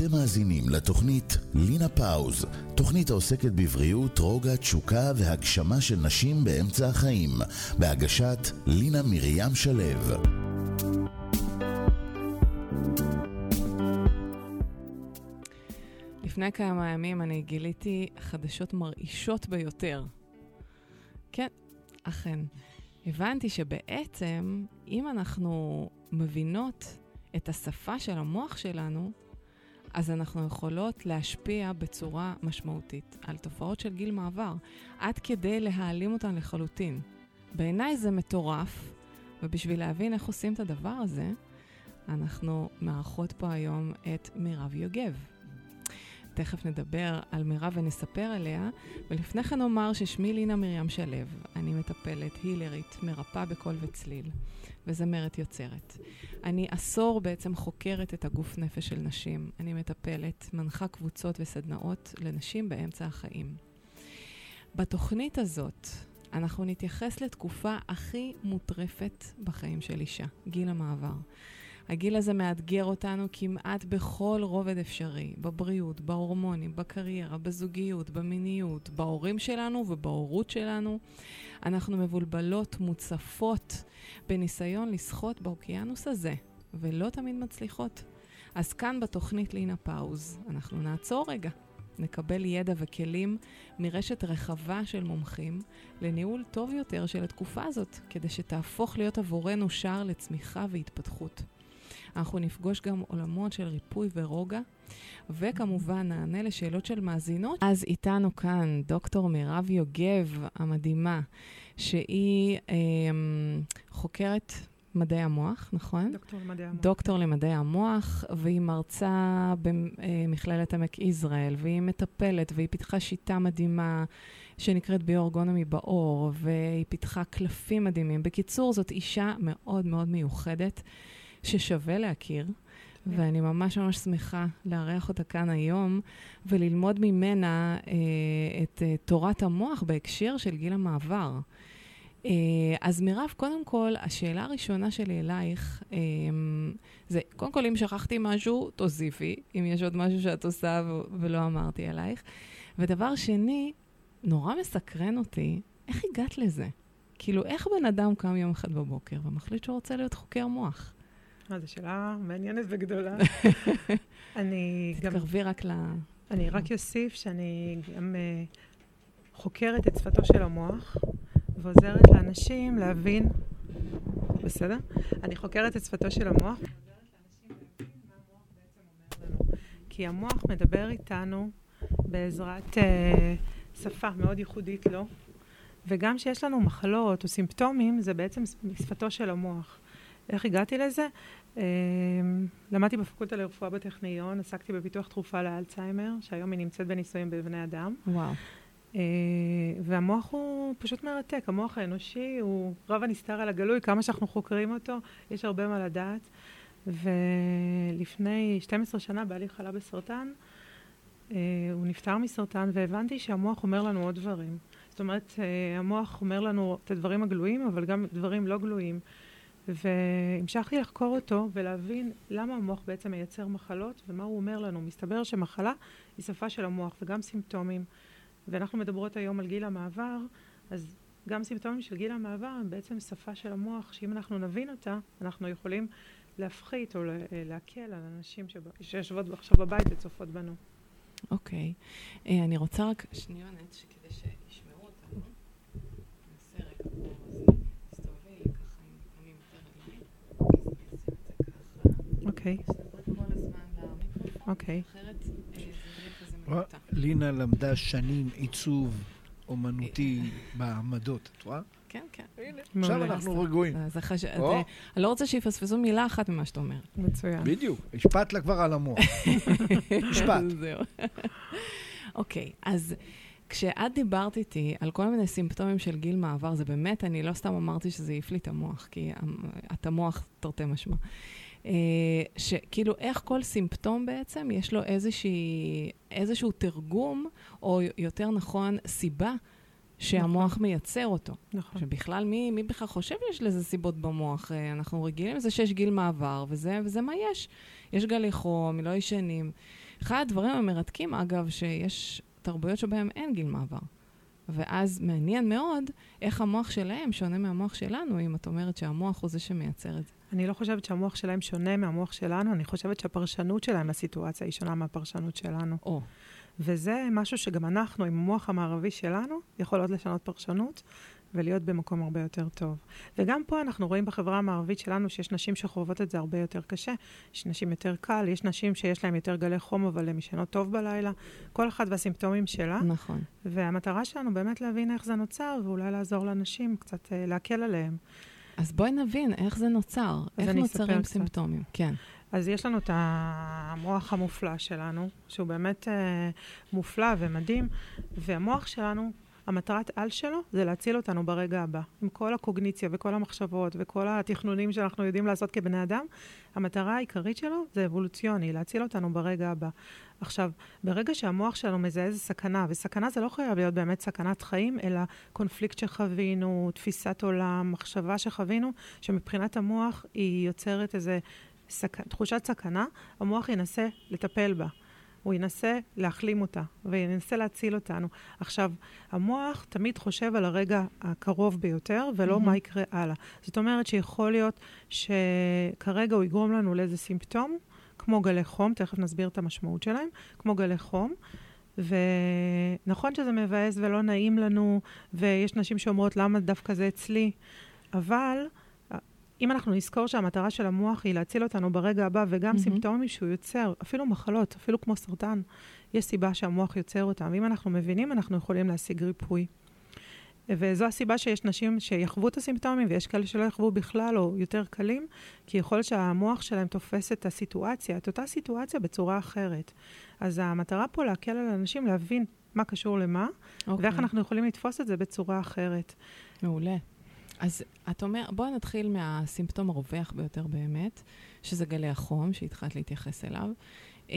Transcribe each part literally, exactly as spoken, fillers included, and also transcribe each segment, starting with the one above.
אתם מאזינים לתוכנית לינה פאוז, תוכנית העוסקת בבריאות, רוגע, תשוקה והגשמה של נשים באמצע החיים, בהגשת לינה מרים שלו. לפני כמה ימים אני גיליתי חדשות מרעישות ביותר. כן, אכן. הבנתי שבעצם אם אנחנו מבינות את השפה של המוח שלנו, אז אנחנו יכולות להשפיע בצורה משמעותית על תופעות של גיל מעבר, עד כדי להעלים אותן לחלוטין. בעיניי זה מטורף, ובשביל להבין איך עושים את הדבר הזה, אנחנו מארחות פה היום את מירב יוגב. תכף נדבר על מירב ונספר עליה, ולפני כן אומר ששמי לינה מרים שלו, אני מטפלת, הילרית, מרפאה בקול וצליל, וזמרת יוצרת. אני עשור בעצם חוקרת את הגוף נפש של נשים. אני מטפלת, מנחה קבוצות וסדנאות לנשים באמצע החיים. בתוכנית הזאת אנחנו נתייחס לתקופה הכי מוטרפת בחיים של אישה, גיל המעבר. הגיל הזה מאתגר אותנו כמעט בכל רובד אפשרי, בבריאות, בהורמונים, בקריירה, בזוגיות, במיניות, בהורים שלנו ובהורות שלנו. אנחנו מבולבלות, מוצפות, בניסיון לשחות באוקיינוס הזה, ולא תמיד מצליחות. אז כאן בתוכנית לינה פאוז, אנחנו נעצור רגע, נקבל ידע וכלים מרשת רחבה של מומחים לניהול טוב יותר של התקופה הזאת, כדי שתהפוך להיות עבורנו שער לצמיחה והתפתחות. אנחנו נפגוש גם עולמות של ריפוי ורוגע, וכמובן נענה לשאלות של מאזינות. אז איתנו כאן דוקטור מירב יוגב המדהימה, שהיא אה, חוקרת מדעי המוח, נכון? דוקטור למדעי המוח. דוקטור למדעי המוח, והיא מרצה במכללת עמק יזרעאל, והיא מטפלת, והיא פיתחה שיטה מדהימה שנקראת ביו-ארגונומי באור, והיא פיתחה קלפים מדהימים. בקיצור, זאת אישה מאוד מאוד מיוחדת, ששווה להכיר, ואני ממש ממש שמחה לארח אותה כאן היום, וללמוד ממנה אה, את אה, תורת המוח בהקשר של גיל המעבר. אה, אז מירב, קודם כל, השאלה הראשונה שלי אלייך, אה, זה, קודם כל, אם שכחתי משהו, תוסיפי, אם יש עוד משהו שאת עושה ו- ולא אמרתי אלייך. ודבר שני, נורא מסקרן אותי, איך הגעת לזה? כאילו, איך בן אדם קם יום אחד בבוקר ומחליט שהוא רוצה להיות חוקר מוח? זו שאלה מעניינת וגדולה. אני גם... תתקרבי רק ל... אני רק אוסיף שאני גם uh, חוקרת את שפתו של המוח, ועוזרת לאנשים להבין... בסדר? אני חוקרת את שפתו של המוח, ועוזרת לאנשים להבין מה המוח בעצם אומר לנו. כי המוח מדבר איתנו בעזרת uh, שפה מאוד ייחודית לו, וגם שיש לנו מחלות או סימפטומים, זה בעצם שפתו של המוח. איך הגעתי לזה? למדתי בפקולטה לרפואה בטכניון, עסקתי בפיתוח תרופה לאלצהיימר, שהיום היא נמצאת בניסויים בבני אדם. וואו. והמוח הוא פשוט מרתק. המוח האנושי הוא רב הנסתר על הגלוי, כמה שאנחנו חוקרים אותו, יש הרבה מה לדעת. ולפני שתים עשרה שנה בעלי חלה בסרטן, הוא נפטר מסרטן, והבנתי שהמוח אומר לנו עוד דברים. זאת אומרת, המוח אומר לנו את הדברים הגלויים, אבל גם דברים לא גלויים. והמשכתי לחקור אותו ולהבין למה המוח בעצם מייצר מחלות ומה הוא אומר לנו. מסתבר שמחלה היא שפה של המוח וגם סימפטומים. ואנחנו מדברות היום על גיל המעבר, אז גם סימפטומים של גיל המעבר הם בעצם שפה של המוח, שאם אנחנו נבין אותה, אנחנו יכולים להפחית או להקל על אנשים שיושבות עכשיו בבית וצופות בנו. אוקיי. אני רוצה רק שניונת שכדי שישמעו אותנו. נעשה רגע פה. אוקיי. אוקיי. לינה למדה שנים עיצוב אומנותי בעמדות, את רואה? כן, כן. עכשיו אנחנו רגועים. אני לא רוצה שיפספסו מילה אחת ממה שאתה אומר. מצוין. בדיוק, השפעת לה כבר על המוח. השפעת. זהו. אוקיי, אז כשאת דיברת איתי על כל מיני סימפטומים של גיל מעבר, זה באמת, אני לא סתם אמרתי שזה יפלי את המוח, כי את המוח תרתי משמע. שכאילו איך כל סימפטום בעצם יש לו איזושהי, איזשהו תרגום, או יותר נכון, סיבה שהמוח מייצר אותו. נכון. שבכלל, מי, מי בכלל חושב יש לזה סיבות במוח? אנחנו רגילים לזה שיש גיל מעבר, וזה, וזה מה יש. יש גלי חום, לא ישנים. אחד הדברים המרתקים, אגב, שיש תרבויות שבהם אין גיל מעבר. ואז מעניין מאוד איך המוח שלהם שונה מהמוח שלנו, אם את אומרת שהמוח הוא זה שמייצר את זה. אני לא חושבת שהמוח שלהם שונה מהמוח שלנו, אני חושבת שהפרשנות שלהם לסיטואציה היא שונה מהפרשנות שלנו. או. וזה משהו שגם אנחנו, עם המוח המערבי שלנו, יכולות לשנות פרשנות ולהיות במקום הרבה יותר טוב. וגם פה אנחנו רואים בחברה המערבית שלנו שיש נשים שחוות את זה הרבה יותר קשה. יש נשים יותר קל, יש נשים שיש להן יותר גלי חום, אבל הן ישנות טוב בלילה. כל אחד והסימפטומים שלה. נכון. והמטרה שלנו באמת להבין איך זה נוצר, ואולי לעזור לאנשים, קצת אה, להקל עליהם. אז בואי נבין איך זה נוצר, איך נוצרים סימפטומים. כן. אז יש לנו את המוח המופלא שלנו, שהוא באמת אה, מופלא ומדהים, והמוח שלנו, המטרת על שלו זה להציל אותנו ברגע הבא. עם כל הקוגניציה וכל המחשבות וכל התכנונים שאנחנו יודעים לעשות כבני אדם, המטרה העיקרית שלו זה אבולוציוני, להציל אותנו ברגע הבא. עכשיו, ברגע שהמוח שלנו מזהה איזה סכנה, וסכנה זה לא חייב להיות באמת סכנת חיים, אלא קונפליקט שחווינו, תפיסת עולם, מחשבה שחווינו, שמבחינת המוח היא יוצרת איזה סכ... תחושת סכנה, המוח ינסה לטפל בה. הוא ינסה להחלים אותה, וינסה להציל אותנו. עכשיו, המוח תמיד חושב על הרגע הקרוב ביותר, ולא mm-hmm. מה יקרה הלאה. זאת אומרת שיכול להיות שכרגע הוא יגרום לנו לאיזה סימפטום, כמו גלי חום, תכף נסביר את המשמעות שלהם, כמו גלי חום, ונכון שזה מבאס ולא נעים לנו, ויש נשים שאומרות למה דווקא זה אצלי, אבל אם אנחנו נזכור שהמטרה של המוח היא להציל אותנו ברגע הבא, וגם mm-hmm. סימפטומים שהוא יוצר, אפילו מחלות, אפילו כמו סרטן, יש סיבה שהמוח יוצר אותם. ואם אנחנו מבינים, אנחנו יכולים להשיג ריפוי. וזו הסיבה שיש נשים שיחוו את הסימפטומים, ויש כאלה שלא יחוו בכלל, או יותר קלים, כי יכול להיות שהמוח שלהם תופס את הסיטואציה, את אותה סיטואציה בצורה אחרת. אז המטרה פה להקל על אנשים להבין מה קשור למה, okay. ואיך אנחנו יכולים לתפוס את זה בצורה אחרת. מעולה. אז את אומר, בואי נתחיל מהסימפטום הרווח ביותר באמת, שזה גלי החום, שהתחלת להתייחס אליו. אה,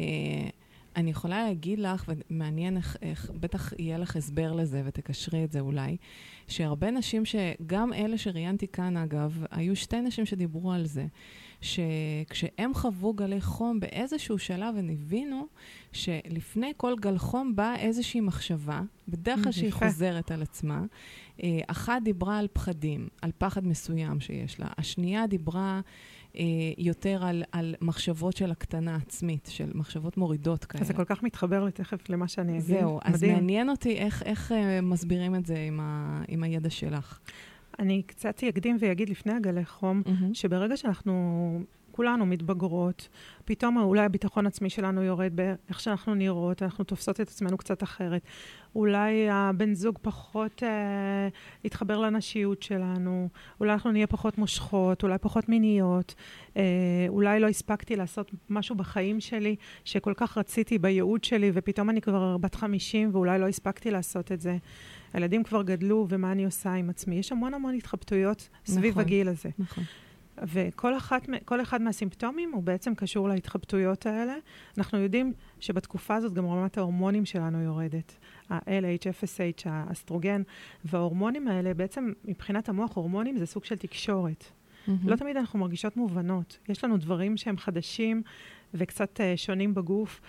אני יכולה להגיד לך, ומעניין איך, איך, בטח יהיה לך הסבר לזה, ותקשרי את זה אולי, שהרבה נשים, שגם אלה שראיינתי כאן אגב, היו שתי נשים שדיברו על זה, שכשהם חוו גלי חום באיזשהו שלב, הם הבינו שלפני כל גל חום באה איזושהי מחשבה, בדרך כלל שהיא חוזרת על עצמה. אחת דיברה על פחדים, על פחד מסוים שיש לה. השנייה דיברה אה, יותר על, על מחשבות של הקטנה עצמית, של מחשבות מורידות כאלה. אז זה כל כך מתחבר לתכף למה שאני אגיד. זהו, אז מדהים. מעניין אותי איך, איך אה, מסבירים את זה עם, ה, עם הידע שלך. אני קצת אקדים ויגיד לפני הגלי חום, mm-hmm. שברגע שאנחנו כולנו מתבגרות, פתאום אולי הביטחון עצמי שלנו יורד באיך שאנחנו נראות, אנחנו תופסות את עצמנו קצת אחרת. אולי הבן זוג פחות אה, יתחבר לנשיות שלנו, אולי אנחנו נהיה פחות מושכות, אולי פחות מיניות, אה, אולי לא הספקתי לעשות משהו בחיים שלי, שכל כך רציתי בייעוד שלי, ופתאום אני כבר בת חמישים, ואולי לא הספקתי לעשות את זה. הילדים כבר גדלו, ומה אני עושה עם עצמי? יש המון המון התחבטויות סביב נכון, הגיל הזה. נכון. וכל אחת, כל אחד מהסימפטומים הוא בעצם קשור להתחבטויות האלה. אנחנו יודעים שבתקופה הזאת גם רמת ההורמונים שלנו יורדת. ה-אל אייץ', אף אס אייץ', האסטרוגן, וההורמונים האלה בעצם מבחינת המוח, הורמונים זה סוג של תקשורת. Mm-hmm. לא תמיד אנחנו מרגישות מובנות. יש לנו דברים שהם חדשים וקצת uh, שונים בגוף,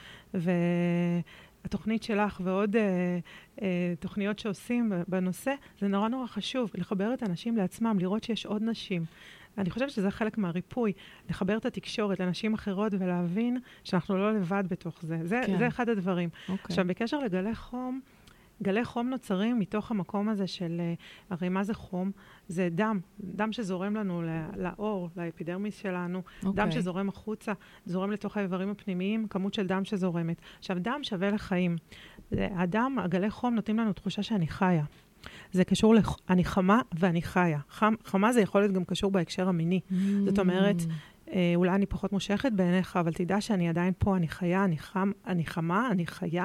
והתוכנית שלך ועוד uh, uh, תוכניות שעושים בנושא, זה נורא נורא חשוב לחבר את האנשים לעצמם, לראות שיש עוד נשים. אני חושבת שזה חלק מהריפוי, לחבר את התקשורת לנשים אחרות ולהבין שאנחנו לא לבד בתוך זה. זה, כן. זה אחד הדברים. Okay. עכשיו, בקשר לגלי חום, גלי חום נוצרים מתוך המקום הזה של, הרי מה זה חום? זה דם, דם שזורם לנו לאור, לאפידרמיס שלנו, okay. דם שזורם החוצה, זורם לתוך האיברים הפנימיים, כמות של דם שזורמת. עכשיו, דם שווה לחיים. הדם, הגלי חום נותנים לנו תחושה שאני חיה. זה קשור לח... אני חמה ואני חיה. חם... חמה זה יכול להיות גם קשור בהקשר המיני. Mm. זאת אומרת, אה, אולי אני פחות מושכת בעיניך, אבל תדע שאני עדיין פה, אני חיה, אני, חם, אני חמה, אני חיה,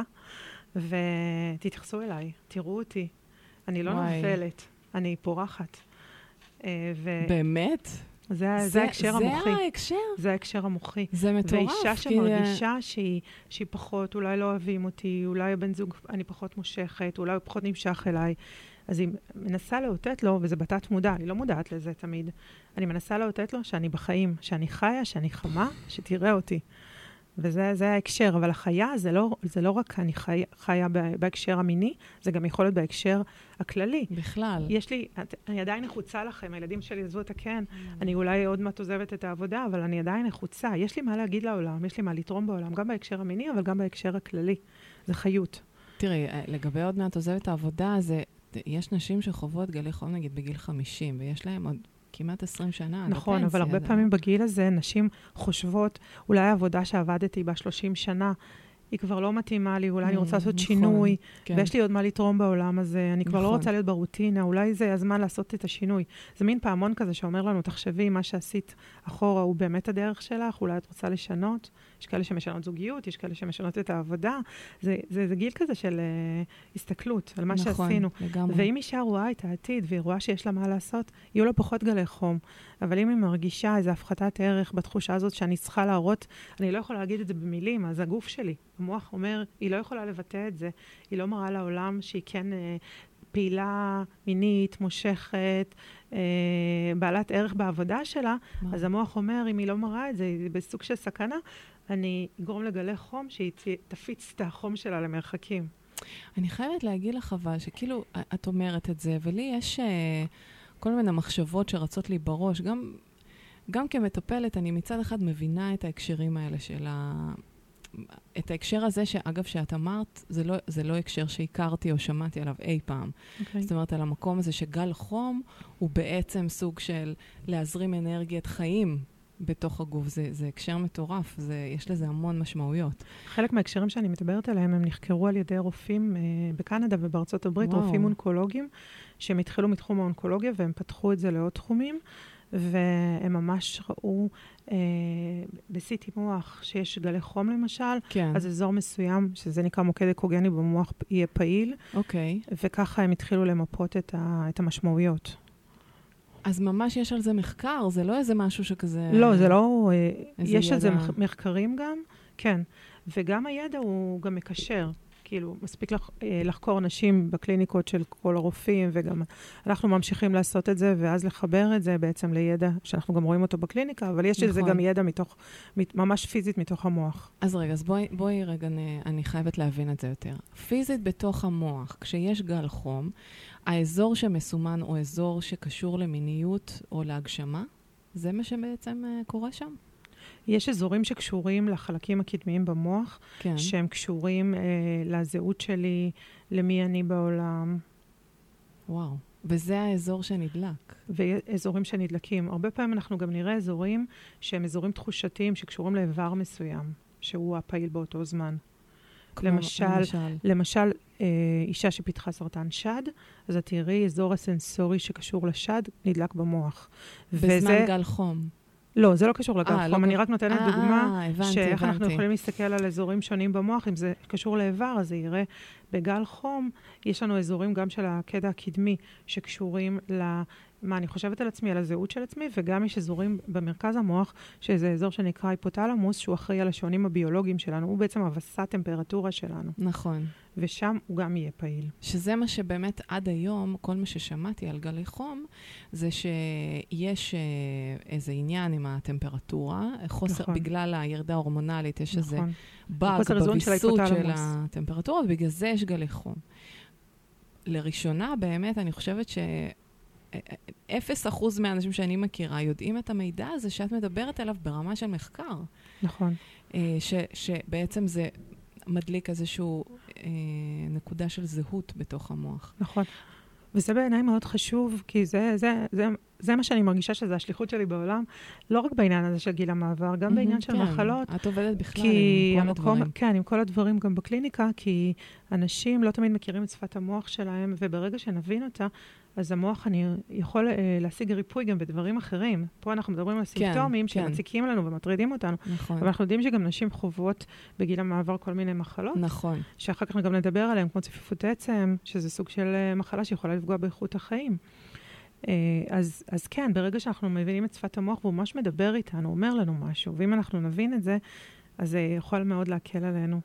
ותתייחסו אליי, תראו אותי. אני לא וואי. נופלת, אני פורחת. אה, ו... באמת? זה, זה, זה ההקשר זה המוחי. זה ההקשר? זה ההקשר המוחי. זה מטורף. ואישה שמרגישה כי... שהיא, שהיא פחות, אולי לא אוהבים אותי, אולי הבן זוג, אני פחות מושכת, אולי הוא פחות נמשך אליי. אז היא מנסה לאותת לו, וזה בתת מודע, אני לא מודעת לזה תמיד. אני מנסה לאותת לו שאני בחיים, שאני חיה, שאני חמה, שתראה אותי. וזה זה ההקשר, אבל החיה זה לא, זה לא רק אני חי, חיה בהקשר המיני, זה גם יכול להיות בהקשר הכללי. בכלל. יש לי, אני עדיין נחוצה לכם, הילדים שלי עזבו את הכן, אני אולי עוד מעט עוזבת את העבודה, אבל אני עדיין נחוצה. יש לי מה להגיד לעולם, יש לי מה לתרום בעולם, גם בהקשר המיני, אבל גם בהקשר הכללי. זה חיות. תראי, לגבי עוד מעט עוזבת את העבודה, זה, יש נשים שחוות גלי חום נגיד בגיל חמישים, ויש להם עוד כמעט עשרים שנה. נכון, אבל הרבה פעמים בגיל הזה נשים חושבות, אולי העבודה שעבדתי בה שלושים שנה, היא כבר לא מתאימה לי, אולי אני רוצה לעשות שינוי, ויש לי עוד מה לתרום בעולם הזה, אני כבר לא רוצה להיות ברוטינה, אולי זה הזמן לעשות את השינוי. זה מין פעמון כזה שאומר לנו, תחשבי, מה שעשית אחורה הוא באמת הדרך שלך, אולי את רוצה לשנות. יש כאלה שמשנות זוגיות, יש כאלה שמשנות את העבודה. זה, זה, זה גיל כזה של uh, הסתכלות על מה נכון, שעשינו. לגמרי. ואם אישה רואה את העתיד והיא רואה שיש לה מה לעשות, יהיו לה פחות גלי חום. אבל אם היא מרגישה איזו הפחתת ערך בתחושה הזאת שאני צריכה להראות, אני לא יכולה להגיד את זה במילים, אז הגוף שלי, המוח אומר, היא לא יכולה לבטא את זה. היא לא מראה לעולם שהיא כן uh, פעילה מינית, מושכת, אה, בעלת ערך בעבודה שלה, מה? אז המוח אומר, אם היא לא מראה את זה, היא בסוג של סכנה, אני אגרום לגלי חום שהיא תפיץ את החום שלה למרחקים. אני חייבת להגיד לך אבל, שכאילו את אומרת את זה, ולי יש אה, כל מיני מחשבות שרצות לי בראש, גם, גם כמטפלת, אני מצד אחד מבינה את ההקשרים האלה של ה... את ההקשר הזה, שאגב, שאת אמרת, זה לא, זה לא הקשר שהכרתי או שמעתי עליו אי פעם. Okay. זאת אומרת, על המקום הזה שגל חום הוא בעצם סוג של להזרים אנרגיית חיים בתוך הגוף. זה, זה הקשר מטורף, זה, יש לזה המון משמעויות. חלק מההקשרים שאני מדברת עליהם, הם נחקרו על ידי רופאים אה, בקנדה ובארצות הברית, וואו. רופאים אונקולוגיים, שהם התחילו מתחום האונקולוגיה, והם פתחו את זה לעוד תחומים, והם ממש ראו אה, בסיטי מוח שיש גלי חום למשל, כן. אז אזור מסוים, שזה נקרא מוקד אקוגני במוח, יהיה פעיל, אוקיי. וככה הם התחילו למפות את, ה, את המשמעויות. אז ממש יש על זה מחקר, זה לא איזה משהו שכזה... לא, זה לא... יש ידע... על זה מחקרים גם, כן. וגם הידע הוא גם מקשר. כאילו, מספיק לח, לחקור נשים בקליניקות של כל הרופאים, וגם אנחנו ממשיכים לעשות את זה, ואז לחבר את זה בעצם לידע, שאנחנו גם רואים אותו בקליניקה, אבל יש נכון. לזה גם ידע מתוך, ממש פיזית מתוך המוח. אז רגע, אז בואי, בואי רגע, אני חייבת להבין את זה יותר. פיזית בתוך המוח, כשיש גל חום, האזור שמסומן או אזור שקשור למיניות או להגשמה, זה מה שבעצם קורה שם? יש אזורים שקשורים לחלקים הקדמיים במוח, כן. שהם קשורים אה, לזהות שלי, למי אני בעולם. וואו, וזה האזור שנדלק. ואזורים שנדלקים. הרבה פעמים אנחנו גם נראה אזורים שהם אזורים תחושתיים, שקשורים לאיבר מסוים, שהוא הפעיל באותו זמן. כמו, למשל, למשל, למשל אה, אישה שפיתחה סרטן שד, אז את תראי אזור הסנסורי שקשור לשד, נדלק במוח. בזמן וזה, גל חום. לא, זה לא קשור לגל חום. לא אני רק נותנת 아, דוגמה, הבנתי, שאיך הבנתי. אנחנו יכולים להסתכל על אזורים שונים במוח. אם זה קשור לאיבר, אז זה יראה בגל חום. יש לנו אזורים גם של הקטע הקדמי, שקשורים ל... מה אני חושבת על עצמי, על הזהות של עצמי, וגם יש אזורים במרכז המוח, שזה אזור שנקרא היפותלמוס, שהוא אחראי על השעונים הביולוגיים שלנו. הוא בעצם הבסת טמפרטורה שלנו. נכון. ושם הוא גם יהיה פעיל. שזה מה שבאמת עד היום, כל מה ששמעתי על גלי חום, זה שיש איזה עניין עם הטמפרטורה, חוסר, נכון. בגלל הירדה ההורמונלית, יש נכון. איזה באג בביסות של, של הטמפרטורה, ובגלל זה יש גלי חום. לראשונה, באמת, אני חושבת ש... אפס אחוז מהאנשים שאני מכירה יודעים את המידע הזה שאת מדברת עליו ברמה של מחקר. נכון. ש, שבעצם זה מדליק איזשהו אה, נקודה של זהות בתוך המוח. נכון. וזה בעיניי מאוד חשוב, כי זה, זה, זה, זה מה שאני מרגישה שזה השליחות שלי בעולם, לא רק בעניין הזה של גיל המעבר, גם בעניין של מחלות. את עובדת בכלל עם כל הדברים. כן, עם כל הדברים גם בקליניקה, כי אנשים לא תמיד מכירים את שפת המוח שלהם, וברגע שנבין אותה, אז המוח אני יכול אה, להשיג ריפוי גם בדברים אחרים. פה אנחנו מדברים על סימפטומים כן, שמציקים כן. לנו ומטרידים אותנו. נכון. אבל אנחנו יודעים שגם נשים חוות בגיל המעבר כל מיני מחלות. נכון. שאחר כך גם נדבר עליהן, כמו צפיפות עצם, שזה סוג של אה, מחלה שיכולה לפגוע באיכות החיים. אה, אז, אז כן, ברגע שאנחנו מבינים את שפת המוח, והוא ממש מדבר איתנו, אומר לנו משהו, ואם אנחנו נבין את זה, אז זה יכול מאוד להקל עלינו.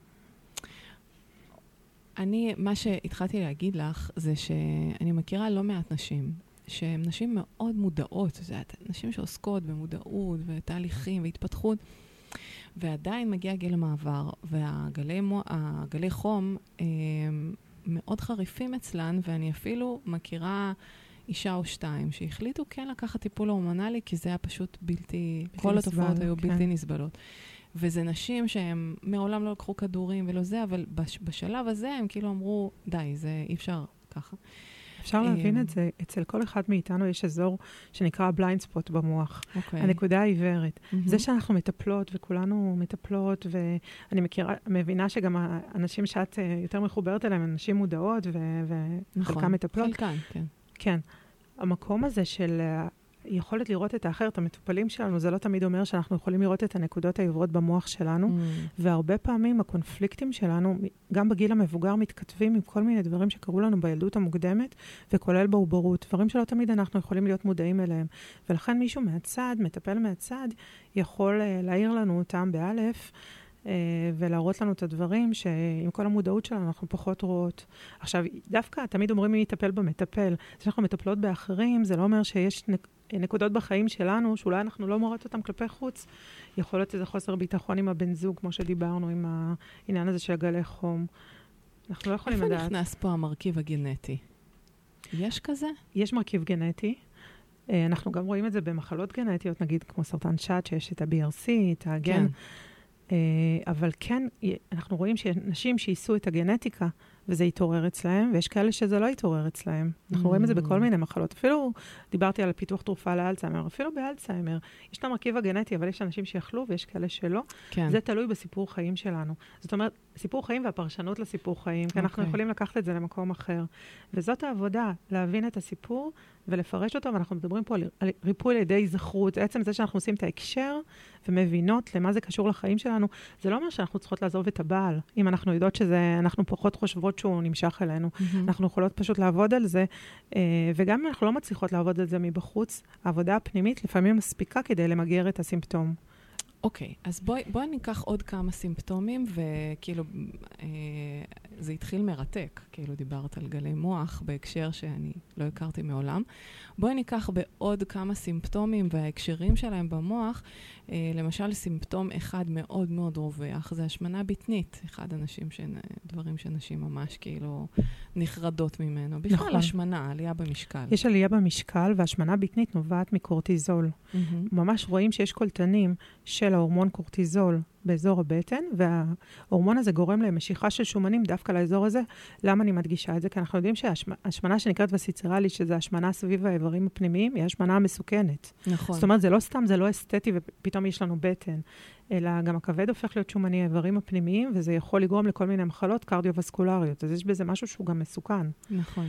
אני, מה שהתחלתי להגיד לך, זה שאני מכירה לא מעט נשים, שהן נשים מאוד מודעות, זה נשים שעוסקות במודעות ותהליכים והתפתחות, ועדיין מגיע גיל המעבר, והגלי מו, הגלי חום אה, מאוד חריפים אצלן, ואני אפילו מכירה אישה או שתיים, שהחליטו כן לקחת טיפול הורמונלי, כי זה היה פשוט בלתי, בלתי כל נסבל, התופעות היו כן. בלתי נסבלות. וזה נשים שהם מעולם לא לקחו כדורים ולא זה, אבל בש, בשלב הזה הם כאילו אמרו, די, זה אי אפשר ככה. אפשר להבין את זה, אצל כל אחד מאיתנו יש אזור שנקרא בליינד ספוט במוח. Okay. הנקודה העיוורת. Mm-hmm. זה שאנחנו מטפלות, וכולנו מטפלות, ואני מכירה, מבינה שגם האנשים שאת יותר מחוברת אליהם, אנשים מודעות, וחלקם נכון. מטפלות. חלקם, כן. כן. המקום הזה של יכולת לראות את האחר, את המטופלים שלנו, זה לא תמיד אומר שאנחנו יכולים לראות את הנקודות העיוורות במוח שלנו, mm. והרבה פעמים הקונפליקטים שלנו, גם בגיל המבוגר, מתכתבים עם כל מיני דברים שקרו לנו בילדות המוקדמת, וכולל בעוברות, דברים שלא תמיד אנחנו יכולים להיות מודעים אליהם. ולכן מישהו מהצד, מטפל מהצד, יכול uh, להעיר לנו אותם באלף, Uh, ולהראות לנו את הדברים שעם כל המודעות שלנו אנחנו פחות רואות. עכשיו, דווקא תמיד אומרים מי יטפל במטפל. זה שאנחנו מטפלות באחרים, זה לא אומר שיש נק... נקודות בחיים שלנו, שאולי אנחנו לא מראות אותם כלפי חוץ. יכול להיות איזה חוסר ביטחון עם הבן זוג, כמו שדיברנו, עם העניין הזה של גלי חום. אנחנו לא יכולים לדעת. איפה נכנס פה המרכיב הגנטי? יש כזה? יש מרכיב גנטי. Uh, אנחנו גם רואים את זה במחלות גנטיות, נגיד כמו סרטן שד, שיש את ה-בי אר סי, את הגן. כן. אבל כן, אנחנו רואים שנשים שייסו את הגנטיקה, וזה יתעורר אצלהם, ויש כאלה שזה לא יתעורר אצלהם. אנחנו רואים את זה בכל מיני מחלות. אפילו דיברתי על פיתוח תרופה לאלצהיימר, אפילו באלצהיימר. יש את המרכיב הגנטי, אבל יש אנשים שיכלו, ויש כאלה שלא. כן. זה תלוי בסיפור חיים שלנו. זאת אומרת, סיפור חיים והפרשנות לסיפור חיים, כי אנחנו יכולים לקחת את זה למקום אחר. וזאת העבודה, להבין את הסיפור ולפרש אותו, ואנחנו מדברים פה על ריפוי לידי היזכרות. עצם זה שאנחנו עושים את ההקשר ומבינות למה זה קשור לחיים שלנו, זה לא אומר שאנחנו צריכות לעזוב את הבעל. אם אנחנו יודעות שזה, אנחנו פחות חושבות שהוא נמשך אלינו. Mm-hmm. אנחנו יכולות פשוט לעבוד על זה, וגם אם אנחנו לא מצליחות לעבוד על זה מבחוץ, העבודה הפנימית לפעמים מספיקה כדי למגר את הסימפטום. אוקיי, okay, אז בואי, בואי ניקח עוד כמה סימפטומים, וכאילו, אה, זה התחיל מרתק, כאילו דיברת על גלי מוח, בהקשר שאני לא הכרתי מעולם. בואי ניקח בעוד כמה סימפטומים וההקשרים שלהם במוח, אה, למשל סימפטום אחד מאוד מאוד רווח, זה השמנה בטנית, אחד הנשים, ש... דברים שנשים ממש כאילו נחרדות ממנו. בכלל נכון. השמנה, עלייה במשקל. יש עלייה במשקל, והשמנה בטנית נובעת מקורטיזול. Mm-hmm. ממש רואים שיש קולטנים של ההורמון קורטיזול באזור הבטן, וההורמון הזה גורם למשיכה של שומנים דווקא לאזור הזה. למה אני מדגישה את זה? כי אנחנו יודעים שהשמנה שנקראת וסיצרלית, שזה השמנה סביב האיברים הפנימיים, היא השמנה המסוכנת. נכון. זאת אומרת, זה לא סתם, זה לא אסתטי, ופתאום יש לנו בטן, אלא גם הכבד הופך להיות שומני האיברים הפנימיים, וזה יכול לגרום לכל מיני מחלות קרדיו-וסקולריות. אז יש בזה משהו שהוא גם מסוכן. נכון.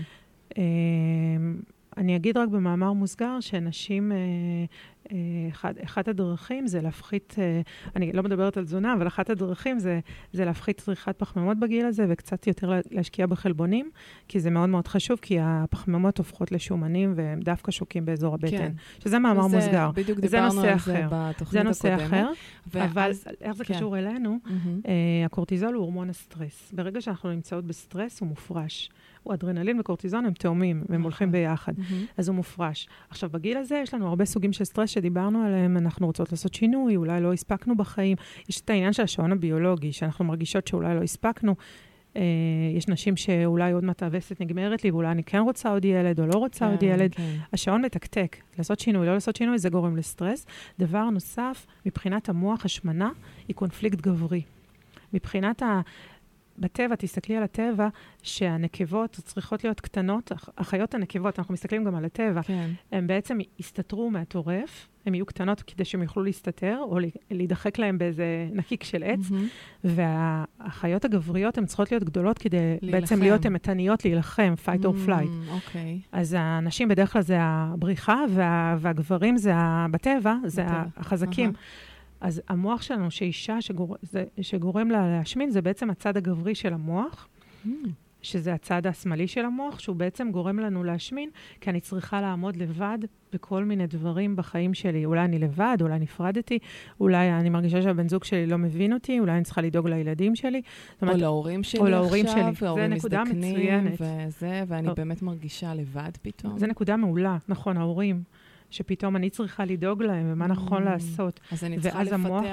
אני אגיד רק במאמר מוסגר, שנשים, אחד, אחת הדרכים זה להפחית, אני לא מדברת על תזונה, אבל אחת הדרכים זה, זה להפחית צריכת פחמימות בגיל הזה, וקצת יותר להשקיע בחלבונים, כי זה מאוד מאוד חשוב, כי הפחמימות הופכות לשומנים, והם דווקא שוקים באזור הבטן. כן. שזה מאמר וזה, מוסגר. בדיוק דיברנו על זה בתוכנית זה נושא הקודמת. אחר, ואז, אבל איך זה כן. קשור אלינו? Mm-hmm. הקורטיזול הוא הורמון הסטרס. ברגע שאנחנו נמצאות בסטרס, הוא מופרש. הוא אדרנלין וקורטיזון הם תאומים, והם הולכים ביחד. אז הוא מופרש. עכשיו, בגיל הזה יש לנו הרבה סוגים של סטרס שדיברנו עליהם, אנחנו רוצות לעשות שינוי, אולי לא הספקנו בחיים. יש את העניין של השעון הביולוגי, שאנחנו מרגישות שאולי לא הספקנו. יש נשים שאולי עוד מעט הווסת נגמרת לי, ואולי אני כן רוצה עוד ילד, או לא רוצה עוד ילד. השעון מתקתק. לעשות שינוי, לא לעשות שינוי, זה גורם לסטרס. דבר נוסף, מבחינת המוח, השמנה, היא קונפליקט גברי. מבחינת ה... בטבע, תסתכלי על הטבע, שהנקבות צריכות להיות קטנות, החיות הנקבות, אנחנו מסתכלים גם על הטבע, כן. הם בעצם יסתתרו מהטורף, הם יהיו קטנות כדי שהם יוכלו להסתתר, או להידחק להם באיזה נקיק של עץ, mm-hmm. והחיות הגבריות הן צריכות להיות גדולות כדי להילחם. בעצם להיות מתניות להילחם, fight or flight. Mm, okay. אז הנשים בדרך כלל זה הבריחה, וה, והגברים זה בטבע, זה בטבע. החזקים. Uh-huh. אז המוח שלנו, שאישה שגור... זה, שגורם לה להשמין, זה בעצם הצד הגברי של המוח, mm. שזה הצד השמאלי של המוח, שהוא בעצם גורם לנו להשמין, כי אני צריכה לעמוד לבד בכל מיני דברים בחיים שלי. אולי אני לבד, אולי נפרדתי, אולי אני מרגישה שהבן זוג שלי לא מבין אותי, אולי אני צריכה לדאוג לילדים שלי. או אומרת, להורים שלי או להורים עכשיו, שלי. זה נקודה מצוינת. וזה, ואני או... באמת מרגישה לבד פתאום. זה נקודה מעולה, נכון, ההורים. שפתאום אני צריכה לדאוג להם, ומה נכון לעשות. אז אני צריכה לפתח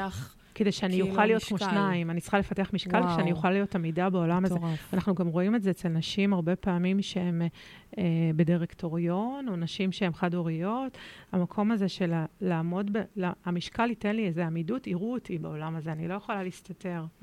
כדי שאני כאילו אוכל להיות משקל. כמו שניים, אני צריכה לפתח משקל, וואו. כשאני אוכל להיות עמידה בעולם הזה. מטורף. אנחנו גם רואים את זה אצל נשים הרבה פעמים שהן אה, בדירקטוריון, או נשים שהן חד-הוריות. המקום הזה של ה- לעמוד, ב, לה, המשקל ייתן לי איזו עמידות, יראו אותי בעולם הזה, אני לא יכולה להסתתר. Mm,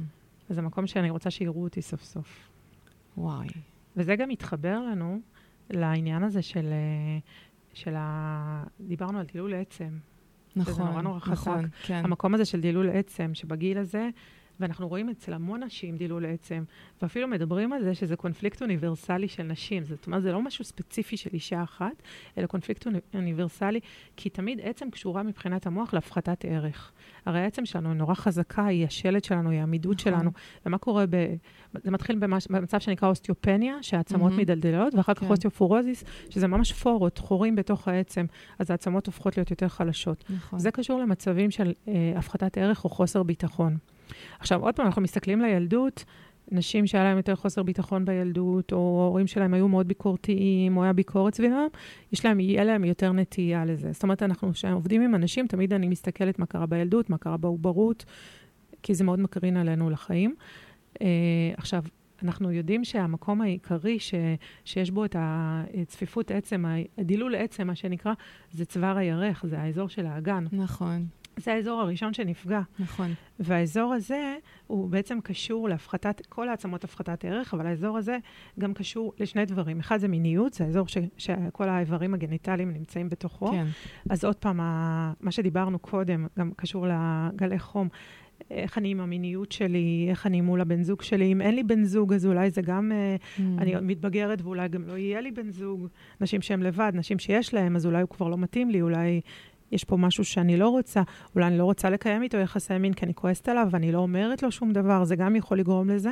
אז המקום שאני רוצה שיראו אותי סוף סוף. וואי. וזה גם מתחבר לנו לעניין הזה של, אה, של ה... דיברנו על דילול עצם. נכון, נורא נורא חזק. נכון, כן. המקום הזה של דילול עצם, שבגיל הזה, ואנחנו רואים אצל המון נשים דילול עצם, ואפילו מדברים על זה שזה קונפליקט אוניברסלי של נשים. זאת אומרת, זה לא משהו ספציפי של אישה אחת, אלא קונפליקט אוניברסלי, כי תמיד עצם קשורה מבחינת המוח להפחתת ערך. הרי העצם שלנו היא נורא חזקה, היא השלד שלנו, היא העמידות נכון. שלנו. ומה קורה ב... זה מתחיל במש... במצב שנקרא אוסטיופניה, שהעצמות Mhm. מדלדלות, ואחר כך כן. אוסטיופורוזיס, שזה ממש פורות, חורים בתוך העצם, אז העצמות הופכות להיות יותר חלשות. נכון. זה קשור למצבים של אה, הפחתת ערך או חוסר ביטחון. עכשיו, עוד פעם, אנחנו מסתכלים לילדות, נשים שהיה להם יותר חוסר ביטחון בילדות, או ההורים שלהם היו מאוד ביקורתיים, או היה ביקורת סביבם, יש להם, יהיה להם יותר נטייה לזה. זאת אומרת, אנחנו שעובדים עם אנשים, תמיד אני מסתכלת מה קרה בילדות, מה קרה בעוברות, כי זה מאוד מקרין עלינו לחיים. אה, עכשיו, אנחנו יודעים שהמקום העיקרי ש, שיש בו את הצפיפות עצם, הדילול עצם, מה שנקרא, זה צוואר הירך, זה האזור של האגן. נכון, זה האזור הראשון שנפגע. נכון. והאזור הזה הוא בעצם קשור להפחתת, כל העצמות הפחתת ערך, אבל האזור הזה גם קשור לשני דברים. אחד זה מיניות, זה האזור ש, שכל האיברים הגניטליים נמצאים בתוכו. כן. אז עוד פעם, ה, מה שדיברנו קודם, גם קשור לגלי חום. איך אני עם המיניות שלי, איך אני מול הבן זוג שלי. אם אין לי בן זוג, אז אולי זה גם, Mm. אני מתבגרת ואולי גם לא יהיה לי בן זוג. נשים שהם לבד, נשים שיש להם, אז אולי הוא כבר לא מתאים לי, אולי יש פה משהו שאני לא רוצה, אולי אני לא רוצה לקיים איתו יחסי מין, כי אני כועסת עליו ואני לא אומרת לו שום דבר, זה גם יכול לגרום לזה.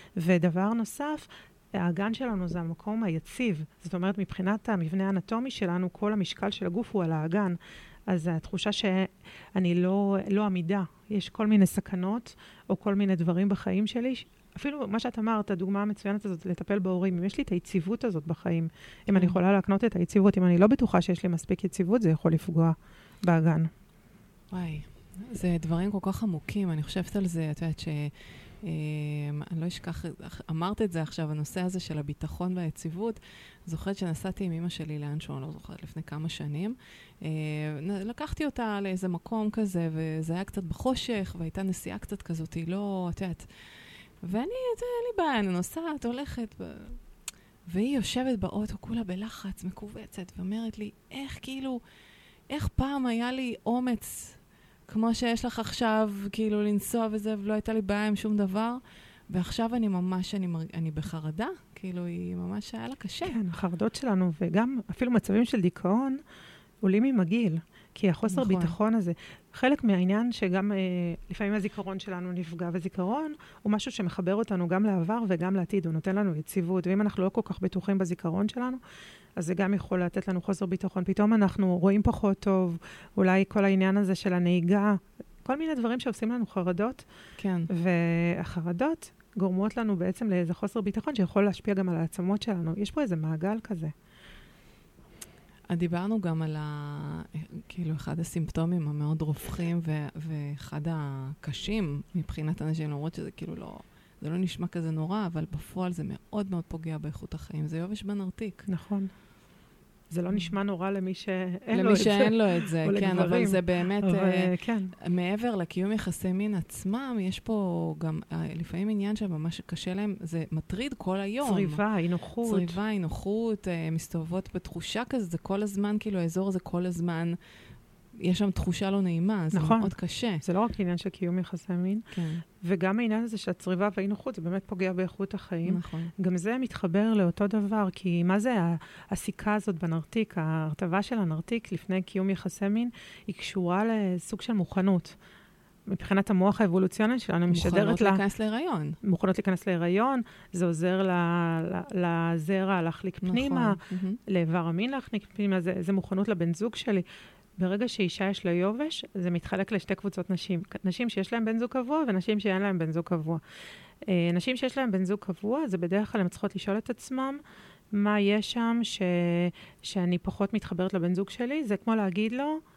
ודבר נוסף, האגן שלנו זה המקום היציב. זאת אומרת, מבחינת המבנה האנטומי שלנו, כל המשקל של הגוף הוא על האגן. אז התחושה שאני לא, לא עמידה. יש כל מיני סכנות, או כל מיני דברים בחיים שלי. אפילו מה שאת אמרת, הדוגמה המצוינת הזאת, לטפל בהורים. אם יש לי את היציבות הזאת בחיים, אם אני יכולה להקנות את היציבות, אם אני לא בטוחה שיש לי מספיק יציבות, זה יכול לפגוע באגן. וואי, זה דברים כל כך עמוקים. אני חושבת על זה, את יודעת ש... אני לא אשכח, אמרת את זה עכשיו, הנושא הזה של הביטחון והיציבות. זוכרת שנסעתי עם אמא שלי לאנשהו, אני לא זוכרת, לפני כמה שנים. לקחתי אותה לאיזה מקום כזה, וזה היה קצת בחושך, והייתה נסיעה קצת כזאת, היא לא, את יודעת. ואני, זה אין לי בעיה, אני נוסעת, הולכת, ו... והיא יושבת באוטו, כולה בלחץ, מקובצת, ואומרת לי, איך כאילו, איך פעם היה לי אומץ, כמו שיש לך עכשיו, כאילו לנסוע וזה, ולא הייתה לי בעיה עם שום דבר, ועכשיו אני ממש, אני, מרג... אני בחרדה, כאילו היא ממש היה לה קשה. כן, החרדות שלנו, וגם אפילו מצבים של דיכאון, עולים עם הגיל, כי החוסר נכון. ביטחון הזה, חלק מהעניין שגם אה, לפעמים הזיכרון שלנו נפגע, וזיכרון הוא משהו שמחבר אותנו גם לעבר וגם לעתיד, הוא נותן לנו יציבות, ואם אנחנו לא כל כך בטוחים בזיכרון שלנו, אז זה גם יכול לתת לנו חוסר ביטחון. פתאום אנחנו רואים פחות טוב, אולי כל העניין הזה של הנהיגה, כל מיני דברים שעושים לנו חרדות, כן. והחרדות גורמות לנו בעצם לאיזה חוסר ביטחון שיכול להשפיע גם על העצמות שלנו. יש פה איזה מעגל כזה. דיברנו גם על ה... כאילו, אחד הסימפטומים המאוד רווחים ו... ואחד הקשים מבחינת אנשים, למרות שזה כאילו לא... זה לא נשמע כזה נורא, אבל בפועל זה מאוד מאוד פוגע באיכות החיים. זה יובש בנרתיק. נכון. זה לא נשמע נורא למי שאין לו את זה. למי שאין לו את זה, כן, אבל זה באמת... אבל, כן. מעבר לקיום יחסי מין עצמם, יש פה גם לפעמים עניין שממש קשה להם, זה מטריד כל היום. צריבה, אי-נוחות. צריבה, אי-נוחות, מסתובבות בתחושה כזה, זה כל הזמן, כאילו האזור הזה כל הזמן, יש שם תחושה לא נעימה, זה נכון. מאוד קשה. זה לא רק עניין של קיום יחסי מין, כן. וגם העניין הזה של הצריבה והאי-נוחות, זה באמת פוגע באיכות החיים. נכון. גם זה מתחבר לאותו דבר, כי מה זה הסיכה הזאת בנרתיק? ההרטבה של הנרתיק לפני קיום יחסי מין, היא קשורה לסוג של מוכנות. מבחינת המוח האבולוציוני שלנו, משדרת לה... מוכנות להיכנס להיריון. מוכנות להיכנס להיריון, זה עוזר לזרע להחליק פנימה, לאיבר המין להחליק פנימה, זה, זה מוכנות לבן זוג שלי. ברגע שאישה יש לה יובש, זה מתחלק לשתי קבוצות נשים. נשים שיש להם בן זוג קבוע, ונשים שאין להם בן זוג קבוע. נשים שיש להם בן זוג קבוע, זה בדרך כלל הן צריכות לשאול את עצמם, מה יש שם ש... שאני פחות מתחברת לבן זוג שלי, זה כמו להגיד לו,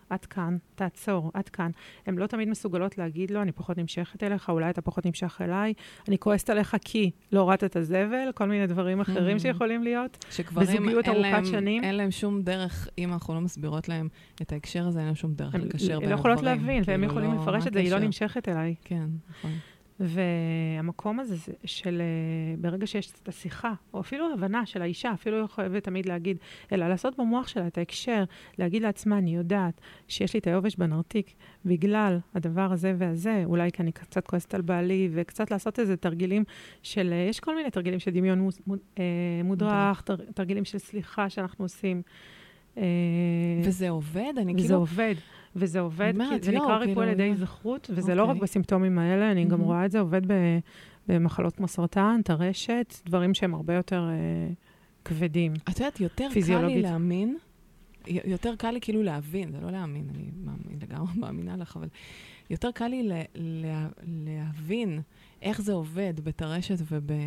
עד כאן, תעצור, עד כאן. הן לא תמיד מסוגלות להגיד לו, אני פחות נמשכת אליך, אולי אתה פחות נמשך אליי, אני כועסת עליך כי לא הורדת את הזבל, כל מיני דברים אחרים שיכולים להיות. בזוגיות ארוכת שנים. אין להם שום דרך, אם אנחנו לא מסבירות להם את ההקשר הזה, אין להם שום דרך לקשר בין הדברים. הן לא יכולות להבין, והם יכולים לפרש את זה, היא לא נמשכת אליי. כן, נכון. והמקום הזה של ברגע שיש את השיחה, או אפילו הבנה של האישה, אפילו לא חייבת תמיד להגיד, אלא לעשות במוח שלה את ההקשר, להגיד לעצמה, אני יודעת שיש לי את היובש בנרתיק, בגלל הדבר הזה והזה, אולי כי אני קצת כועסת על בעלי, וקצת לעשות איזה תרגילים של, יש כל מיני תרגילים של דמיון מודרך, תרגילים של סליחה שאנחנו עושים. וזה עובד? וזה עובד. וזה עובד, כי זה נקרא ריפוי על ידי זכרות, וזה לא רק בסימפטומים האלה, אני גם רואה את זה עובד במחלות כמו סרטן, טרשת, דברים שהם הרבה יותר כבדים. את יודעת, יותר קל לי להאמין, יותר קל לי כאילו להבין, זה לא להאמין, אני לגמרי מאמינה לך, אבל יותר קל לי להבין איך זה עובד בטרשת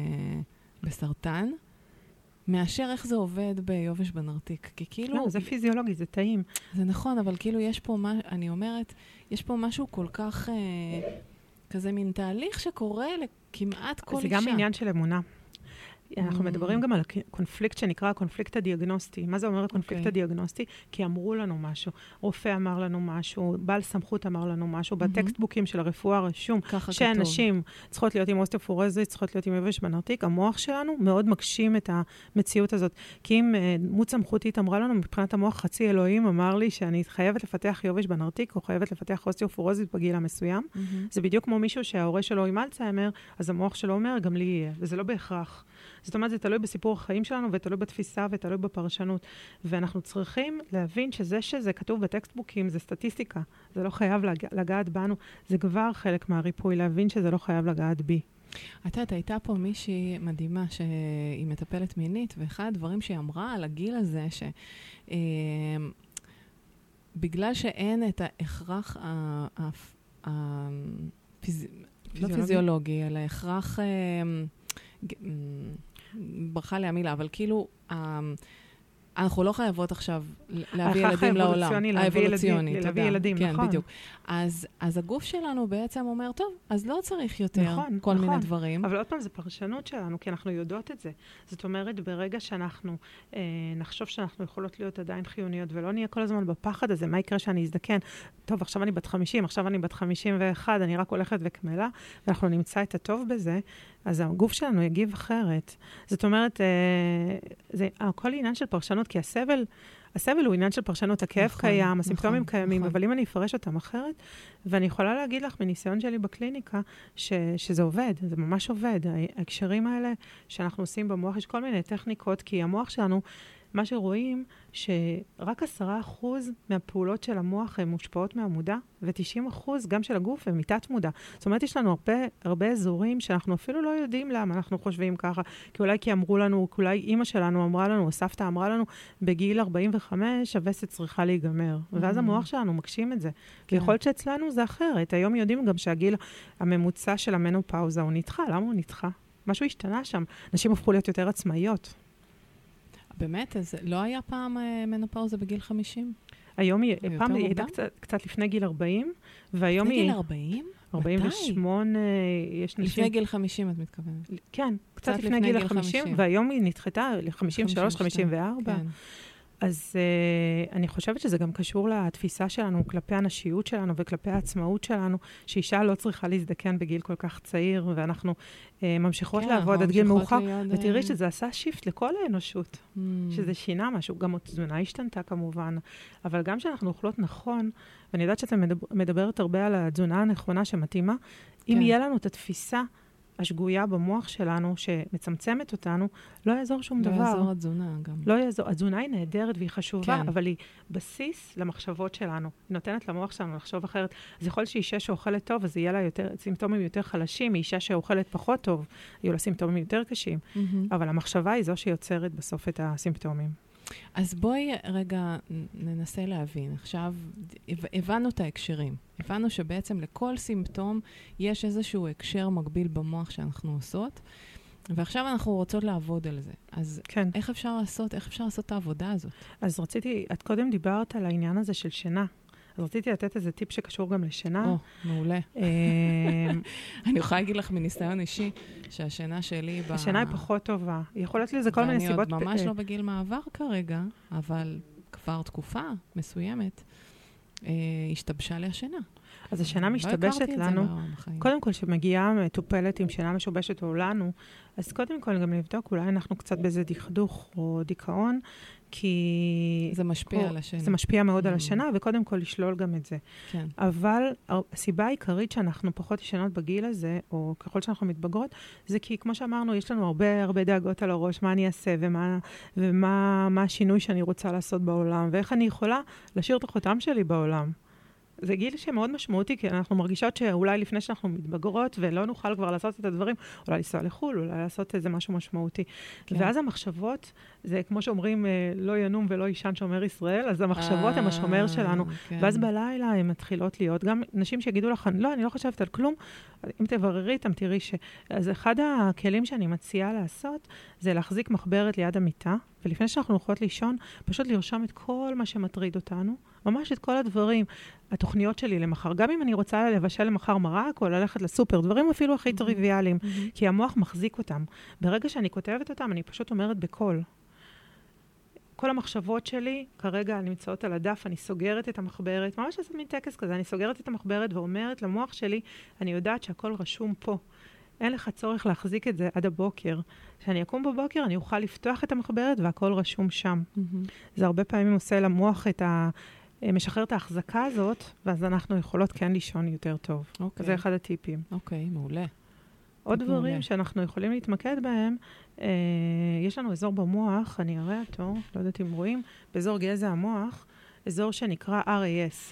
ובסרטן, מאשר איך זה עובד ביובש בנרתיק. כי כאילו... לא, זה פיזיולוגי, זה טעים. זה נכון, אבל כאילו יש פה, מה, אני אומרת, יש פה משהו כל כך, אה, כזה מין תהליך שקורה לכמעט כל אישה. זה גם עניין של אמונה. אנחנו מדברים גם על קונפליקט שנקרא הקונפליקט הדיאגנוסטי. מה זה אומר הקונפליקט הדיאגנוסטי? כי אמרו לנו משהו, רופא אמר לנו משהו, בעל סמכות אמר לנו משהו, בטקסטבוקים של הרפואה רשום, שאנשים צריכות להיות עם אוסטאופורוזיס, צריכות להיות עם יובש בנרתיק, המוח שלנו מאוד מגשים את המציאות הזאת. כי אם דמות סמכותית אמרה לנו, מבחינת המוח חצי אלוהים אמר לי שאני חייבת לפתח יובש בנרתיק, או חייבת לפתח אוסטאופורוזיס בגיל המסוים. זה בדיוק כמו מישהו שההורה שלו עם אלצהיימר, אז המוח שלו אומר, גם לי יהיה. וזה לא בהכרח. זאת אומרת, זה תלוי בסיפור החיים שלנו, ותלוי בתפיסה, ותלוי בפרשנות. ואנחנו צריכים להבין שזה שזה כתוב בטקסטבוקים, זה סטטיסטיקה. זה לא חייב לג... לגעת בנו. זה כבר חלק מהריפוי, להבין שזה לא חייב לגעת בי. את יודעת, הייתה פה מישהי מדהימה שהיא מטפלת מינית, ואחד הדברים שהיא אמרה על הגיל הזה, ש... אה, בגלל שאין את ההכרח ה... ה... ה... פיז... לא פיזיולוגי, אלא הכרח... אה, ברכה לי המילה, אבל כאילו, אנחנו לא חייבות עכשיו להביא ילדים לעולם. האבולוציוני, להביא ילדים, כן, נכון. בדיוק. אז, אז הגוף שלנו בעצם אומר, טוב, אז לא צריך יותר נכון, כל נכון. מיני דברים. אבל עוד פעם, זה פרשנות שלנו, כי אנחנו יודעות את זה. זאת אומרת, ברגע שאנחנו אה, נחשוב שאנחנו יכולות להיות עדיין חיוניות, ולא נהיה כל הזמן בפחד הזה, מה יקרה שאני אזדקן? טוב, עכשיו אני בת חמישים, עכשיו אני בת חמישים ואחת, אני רק הולכת וכמלה, ואנחנו נמצא את הטוב בזה, אז הגוף שלנו יגיב אחרת. זאת אומרת, אה, זה הכל עניין של פרשנות, כי הסבל, הסבל הוא עניין של פרשנות, הכאב נכון, קיים, הסימפטומים נכון, קיימים, נכון. אבל אם אני אפרש אותם אחרת, ואני יכולה להגיד לך מניסיון שלי בקליניקה, ש, שזה עובד, זה ממש עובד. ההקשרים האלה שאנחנו עושים במוח, יש כל מיני טכניקות, כי המוח שלנו, מה שרואים, שרק עשרה אחוז מהפעולות של המוח הן מושפעות מהמודע, ו-תשעים אחוז גם של הגוף הן מתת מודע. זאת אומרת, יש לנו הרבה, הרבה אזורים שאנחנו אפילו לא יודעים למה אנחנו חושבים ככה, כי אולי כי אמרו לנו, אולי אימא שלנו אמרה לנו, או סבתא אמרה לנו, בגיל ארבעים וחמש, הווסת צריכה להיגמר. Mm-hmm. ואז המוח שלנו מקשים את זה. כן. ויכול להיות שאצלנו זה אחרת. היום יודעים גם שהגיל הממוצע של המנופאוזה הוא נדחה. למה הוא נדחה? משהו השתנה שם. נשים הפכו להיות יותר עצמאיות. באמת? אז לא היה פעם מנופאוזה בגיל חמישים? היום היא, פעם היא הייתה קצת, קצת לפני גיל ארבעים, והיום לפני היא... גיל ארבעים? ארבעים ושמונה, יש נשים... לפני גיל חמישים, את מתכוונת. כן, קצת, קצת לפני גיל החמישים, והיום היא נדחתה ל-חמישים ושלוש, חמישים וארבע. כן. אז uh, אני חושבת שזה גם קשור לתפיסה שלנו, כלפי הנשיות שלנו וכלפי העצמאות שלנו, שאישה לא צריכה להזדקן בגיל כל כך צעיר, ואנחנו uh, ממשיכות כן, לעבוד עד גיל מאוחר, ותראי שזה עשה שיפט לכל האנושות, mm. שזה שינה משהו, גם התזונה השתנתה כמובן, אבל גם שאנחנו אוכלות נכון, ואני יודעת שאתה מדבר, מדברת הרבה על התזונה הנכונה שמתאימה, כן. אם יהיה לנו את התפיסה, השגויה במוח שלנו, שמצמצמת אותנו, לא יעזור שום דבר. לא יעזור התזונה גם. לא יעזור. התזונה היא נהדרת והיא חשובה, כן. אבל היא בסיס למחשבות שלנו. היא נותנת למוח שלנו לחשוב אחרת. אז יכול להיות שאישה שאוכלת טוב, אז יהיה לה יותר, סימפטומים יותר חלשים, אישה שאוכלת פחות טוב, יהיו לה סימפטומים יותר קשים. Mm-hmm. אבל המחשבה היא זו שיוצרת בסוף את הסימפטומים. אז בואי רגע ננסה להבין. עכשיו, הבנו את ההקשרים. הבנו שבעצם לכל סימפטום יש איזשהו הקשר מקביל במוח שאנחנו עושות, ועכשיו אנחנו רוצות לעבוד על זה. אז כן. איך אפשר לעשות, איך אפשר לעשות את העבודה הזאת? אז רציתי, את קודם דיברת על העניין הזה של שינה. אז רציתי לתת איזה טיפ שקשור גם לשינה. או, מעולה. אני יכולה להגיד לך מניסיון אישי, שהשינה שלי... השינה היא פחות טובה. יכול להיות לזה כל מיני סיבות... ואני עוד ממש לא בגיל מעבר כרגע, אבל כבר תקופה מסוימת, השתבשה לי השינה. אז השינה משתבשת לנו, קודם כל שמגיעה מטופלת עם שינה משובשת או לנו, אז קודם כל גם לבדוק, אולי אנחנו קצת באיזה דכדוך או דיכאון, כי... זה משפיע על השינה. זה משפיע מאוד על השינה, וקודם כל לשלול גם את זה. כן. אבל הסיבה העיקרית שאנחנו פחות ישנות בגיל הזה, או ככל שאנחנו מתבגרות, זה כי, כמו שאמרנו, יש לנו הרבה הרבה דאגות על הראש, מה אני אעשה, ומה, ומה, מה השינוי שאני רוצה לעשות בעולם, ואיך אני יכולה להשאיר את החותם שלי בעולם. זה גיל שמאוד משמעותי, כי אנחנו מרגישות שאולי לפני שאנחנו מתבגרות, ולא נוכל כבר לעשות את הדברים, אולי לנסוע לחול, אולי לעשות איזה משהו משמעותי. כן. ואז המחשבות, זה כמו שאומרים, לא ינום ולא ישן שומר ישראל, אז המחשבות הן השומר שלנו. כן. ואז בלילה הן מתחילות להיות. גם נשים שיגידו לך, לא, אני לא חושבת על כלום, אם תבררי איתם, תראי ש... אז אחד הכלים שאני מציעה לעשות, זה להחזיק מחברת ליד המיטה, ולפני שאנחנו הולכות לישון, פשוט לרשום את כל מה שמטריד אותנו, ממש את כל הדברים, התוכניות שלי למחר. גם אם אני רוצה לבשל למחר מרק, או ללכת לסופר, דברים אפילו הכי טריוויאליים, כי המוח מחזיק אותם. ברגע שאני כותבת אותם, אני פשוט אומרת בקול. כל המחשבות שלי, כרגע נמצאות על הדף, אני סוגרת את המחברת, ממש לעשות מין טקס כזה, אני סוגרת את המחברת ואומרת למוח שלי, אני יודעת שהכל רשום פה. אין לך צורך להחזיק את זה עד הבוקר. כשאני אקום בבוקר, אני אוכל לפתוח את המחברת והכל רשום שם. Mm-hmm. זה הרבה פעמים עושה למוח את ה... משחרר את ההחזקה הזאת, ואז אנחנו יכולות כן לישון יותר טוב. Okay. זה אחד הטיפים. אוקיי, okay, מעולה. עוד דברים מעולה. שאנחנו יכולים להתמקד בהם, אה, יש לנו אזור במוח, אני אראה אותו, לא יודעת אם רואים, באזור גזע המוח, אזור שנקרא אר איי אס.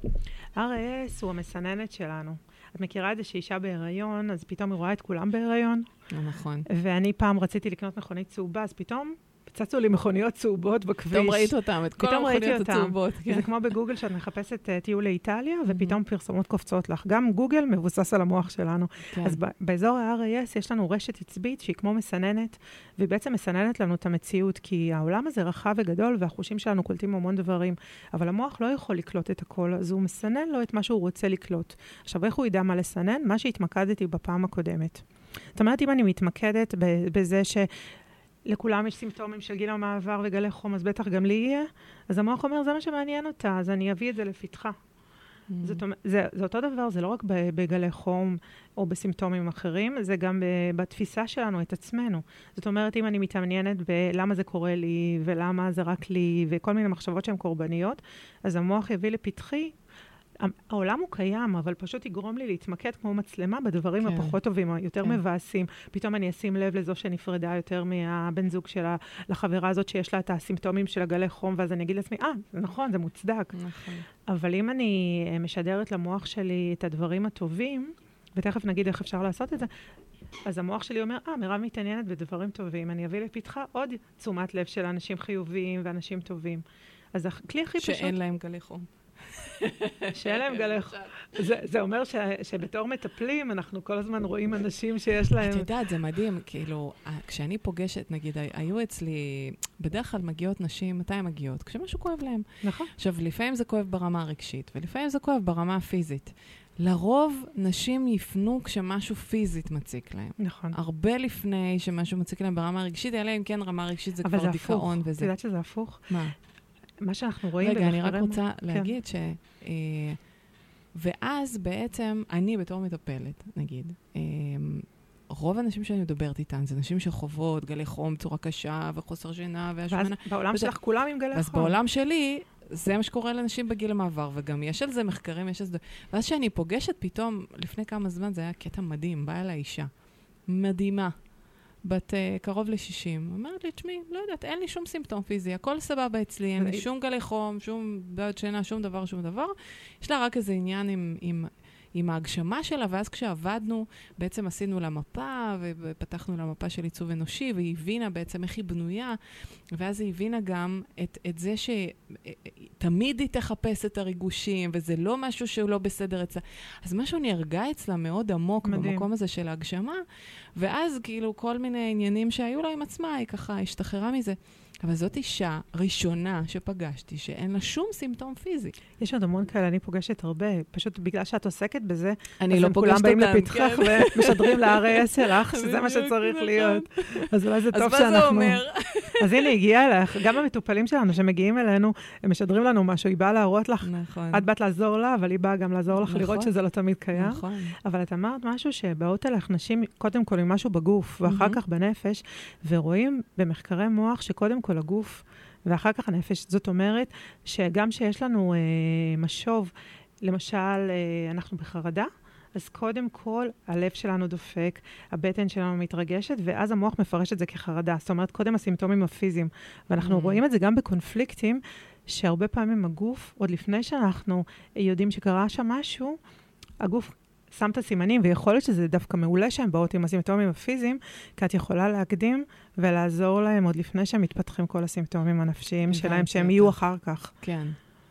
אר איי אס הוא המסננת שלנו. את מכירה את זה שאישה בהיריון, אז פתאום היא רואה את כולם בהיריון. נכון. ואני פעם רציתי לקנות מכונית צהובה, אז פתאום פצצו לי מכוניות צהובות בכביש. פתאום ראית אותם, את כל המכוניות הצהובות. כן. זה כמו בגוגל שאת מחפשת טיול לאיטליה, ופתאום פרסומות קופצות לך. גם גוגל מבוסס על המוח שלנו. כן. אז באזור ה-אר איי אס יש לנו רשת עצבית שהיא כמו מסננת, והיא בעצם מסננת לנו את המציאות, כי העולם הזה רחב וגדול, והחושים שלנו קולטים המון דברים, אבל המוח לא יכול לקלוט את הכל, אז הוא מסנן לו את מה שהוא רוצה לקלוט. עכשיו, איך הוא ידע מה לסנן? מה שהתמקדתי בפעם הקודמת. זאת אומרת, אם אני מתמקדת בזה ש לכולם יש סימפטומים של גיל המעבר וגלי חום, אז בטח גם לי יהיה. אז המוח אומר, זה מה שמעניין אותה, אז אני אביא את זה לפתחה. Mm. זאת אומרת, זה, זה אותו דבר, זה לא רק בגלי חום או בסימפטומים אחרים, זה גם בתפיסה שלנו את עצמנו. זאת אומרת, אם אני מתעניינת בלמה זה קורה לי, ולמה זה רק לי, וכל מיני מחשבות שהן קורבניות, אז המוח יביא לפתחי, העולם הוא קיים, אבל פשוט יגרום לי להתמקד כמו מצלמה בדברים כן. הפחות טובים, יותר כן. מבאסים. פתאום אני אשים לב לזו שנפרדה יותר מהבן זוג שלה, לחברה הזאת שיש לה את הסימפטומים של הגלי חום, ואז אני אגיד לעצמי, אה, זה נכון, זה מוצדק. נכון. אבל אם אני משדרת למוח שלי את הדברים הטובים, ותכף נגיד איך אפשר לעשות את זה, אז המוח שלי אומר, אה, מירב מתעניינת בדברים טובים, אני אביא לפתחה עוד תשומת לב של אנשים חיוביים ואנשים טובים. אז הכלי הכי פשוט... שאין להם גלי חום. שאין להם גלי חום. זה, זה אומר ש, שבתור מטפלים, אנחנו כל הזמן רואים אנשים שיש להם... את יודעת, זה מדהים, כאילו, כשאני פוגשת, נגיד, היו אצלי, בדרך כלל מגיעות נשים, מתי הן מגיעות? כשמשהו כואב להם. נכון. עכשיו, לפעמים זה כואב ברמה הרגשית, ולפעמים זה כואב ברמה הפיזית. לרוב, נשים יפנו כשמשהו פיזית מציק להם. נכון. הרבה לפני שמשהו מציק להם ברמה הרגשית, אלא אם כן רמה הרגשית זה כבר דיכאון וזה. את יודעת שזה הפוך? מה? מה שאנחנו רואים... רגע, אני רק רוצה להגיד ש... ואז בעצם, אני בתור מטפלת, נגיד, רוב האנשים שאני מדברת איתן, זה נשים שחוות גלי חום, צורה קשה וחוסר שינה והשמנה. ואז בעולם שלך כולם עם גלי חום. אז בעולם שלי, זה מה שקורה לאנשים בגיל המעבר, וגם יש על זה מחקרים, יש על זה... ואז שאני פוגשת פתאום, לפני כמה זמן, זה היה קטע מדהים, באה אליי אישה. מדהימה. בת uh, קרוב ל-שישים. אומרת לי, תשמעי, לא יודעת, אין לי שום סימפטום פיזי, הכל סבבה אצלי, אין לי שום גלי חום, שום בעיות שינה, שום דבר, שום דבר. יש לה רק איזה עניין עם, עם, עם ההגשמה שלה, ואז כשעבדנו, בעצם עשינו לה מפה, ופתחנו לה מפה של עיצוב אנושי, והיא הבינה בעצם איך היא בנויה, ואז היא הבינה גם את, את זה שתמיד היא תחפש את הריגושים, וזה לא משהו שהוא לא בסדר אצלה. אז משהו נרגע אצלה מאוד עמוק מדהים. במקום הזה של ההגשמה, ואז כאילו כל מיני עניינים שהיו לה עם עצמה, היא ככה השתחררה מזה. אבל זאת אישה ראשונה שפגשתי, שאין לה שום סימפטום פיזי. יש עוד המון כאלה, אני פוגשת הרבה, פשוט בגלל שאת עוסקת בזה, אני לא פוגשת אותם, כולם באים לפתחך ומשדרים ל-אר איי אס שלך, שזה מה שצריך להיות. אז אולי זה טוב שאנחנו... אז מה זה אומר? אז הנה, הגיעה אליך, גם המטופלים שלנו שמגיעים אלינו, הם משדרים לנו משהו, היא באה להראות לך, את באת לעזור לה, אבל היא באה גם לעזור לך לראות שזה לא תמיד קיים. אבל את אמרת משהו שבאות אליך נשים, קודם כל עם משהו בגוף, ואחר כך בנפש, ורואים במחקרי מוח שקודם כל הגוף, ואחר כך הנפש. זאת אומרת שגם שיש לנו אה, משוב, למשל, אה, אנחנו בחרדה, אז קודם כל הלב שלנו דופק, הבטן שלנו מתרגשת, ואז המוח מפרש את זה כחרדה. זאת אומרת, קודם הסימפטומים הפיזיים. ואנחנו mm. רואים את זה גם בקונפליקטים, שהרבה פעמים הגוף, עוד לפני שאנחנו יודעים שקרה שם משהו, הגוף שם את הסימנים, ויכול להיות שזה דווקא מעולה שהם באות עם הסימפטומים הפיזיים, כי את יכולה להקדים ולעזור להם עוד לפני שהם מתפתחים כל הסימפטומים הנפשיים שלהם, שהם יהיו אחר כך. כן.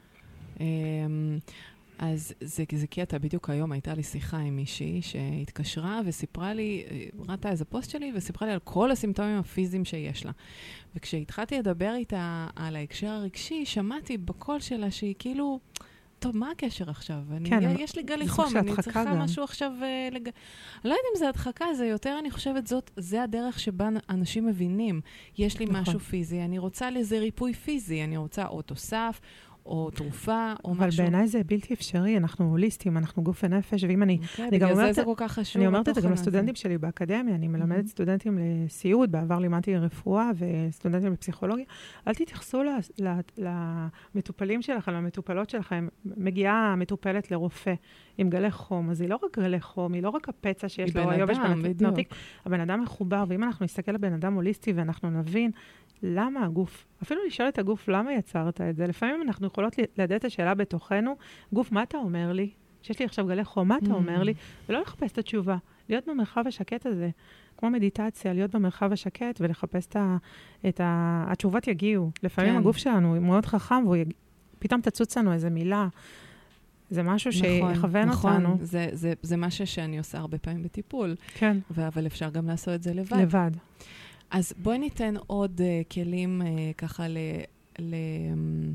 אז זה, זה קטע, בדיוק היום הייתה לי שיחה עם מישהי שהתקשרה וסיפרה לי, ראתה איזה פוסט שלי וסיפרה לי על כל הסימפטומים הפיזיים שיש לה. וכשהתחלתי לדבר איתה על ההקשר הרגשי, שמעתי בקול שלה שהיא כאילו, טוב, מה הקשר עכשיו? כן, אני, יש לי גלי חום, אני צריכה גם. משהו עכשיו... לג... אני לא יודעת אם זה הדחקה, זה יותר, אני חושבת, זאת, זה הדרך שבה אנשים מבינים. יש לי נכון. משהו פיזי, אני רוצה לזה ריפוי פיזי, אני רוצה או תוסף, או תרופה, או אבל משהו. אבל בעיניי זה בלתי אפשרי, אנחנו הוליסטים, אנחנו גוף ונפש, ואם אני... Okay, אני גם אומרת, זה כל כך חשוב. אני אומרת את זה גם לסטודנטים שלי באקדמיה, אני מלמדת mm-hmm. סטודנטים לסיעוד, בעבר לימדתי רפואה וסטודנטים לפסיכולוגיה. אל תתייחסו למטופלים שלכם, למטופלות שלכם. מגיעה מטופלת לרופא עם גלי חום, אז היא לא רק גלי חום, היא לא רק הפצע שיש לו היובש בנרתיק, הבן אדם מחובר, ואם אנחנו נסתכל לבן אדם הוליסטי ואנחנו נבין למה הגוף, אפילו לשאול את הגוף, למה יצרת את זה? לפעמים אנחנו יכולות לדעת את השאלה בתוכנו, גוף, מה אתה אומר לי? שיש לי עכשיו גלי חום, מה אתה אומר לי? ולא לחפש את התשובה, להיות במרחב השקט הזה, כמו מדיטציה, להיות במרחב השקט ולחפש את ה... התשובות יגיעו. לפעמים הגוף שלנו הוא מאוד חכם, ופתאום תצוץ לנו איזו מילה. זה משהו שיכוון אותנו. נכון, זה משהו שאני עושה הרבה פעמים בטיפול. כן. אבל אפשר גם לעשות את זה לבד. לבד. אז בואי ניתן עוד uh, כלים uh, ככה ל... ל um,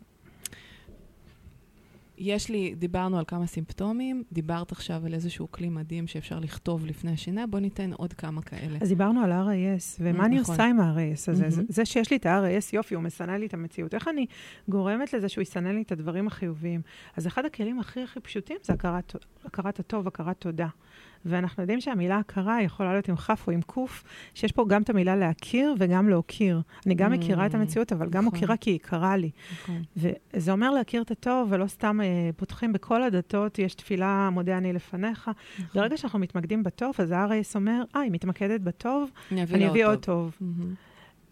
יש לי, דיברנו על כמה סימפטומים, דיברת עכשיו על איזשהו כלי מדהים שאפשר לכתוב לפני השינה, בוא ניתן עוד כמה כאלה. אז דיברנו על ה-אר איי אס, ומה אני עושה עם ה-אר איי אס הזה? זה שיש לי את ה-אר איי אס, יופי, הוא מסנן לי את המציאות. איך אני גורמת לזה שהוא יסנן לי את הדברים החיוביים? אז אחד הכלים הכי הכי פשוטים זה הכרת הטוב, הכרת תודה. ואנחנו יודעים שהמילה הכרה יכולה להיות עם חף או עם קוף, שיש פה גם את המילה להכיר וגם להוקיר. אני גם מכירה את המציאות, אבל גם מוכירה כי היא קרה לי. וזה אומר להכיר את הטוב, ולא סתם פותחים בכל הדתות, יש תפילה מודה אני לפניך. ברגע שאנחנו מתמקדים בטוב, אז ה-אר איי אס אומר, אה, היא מתמקדת בטוב, אני אביא עוד טוב. Uh,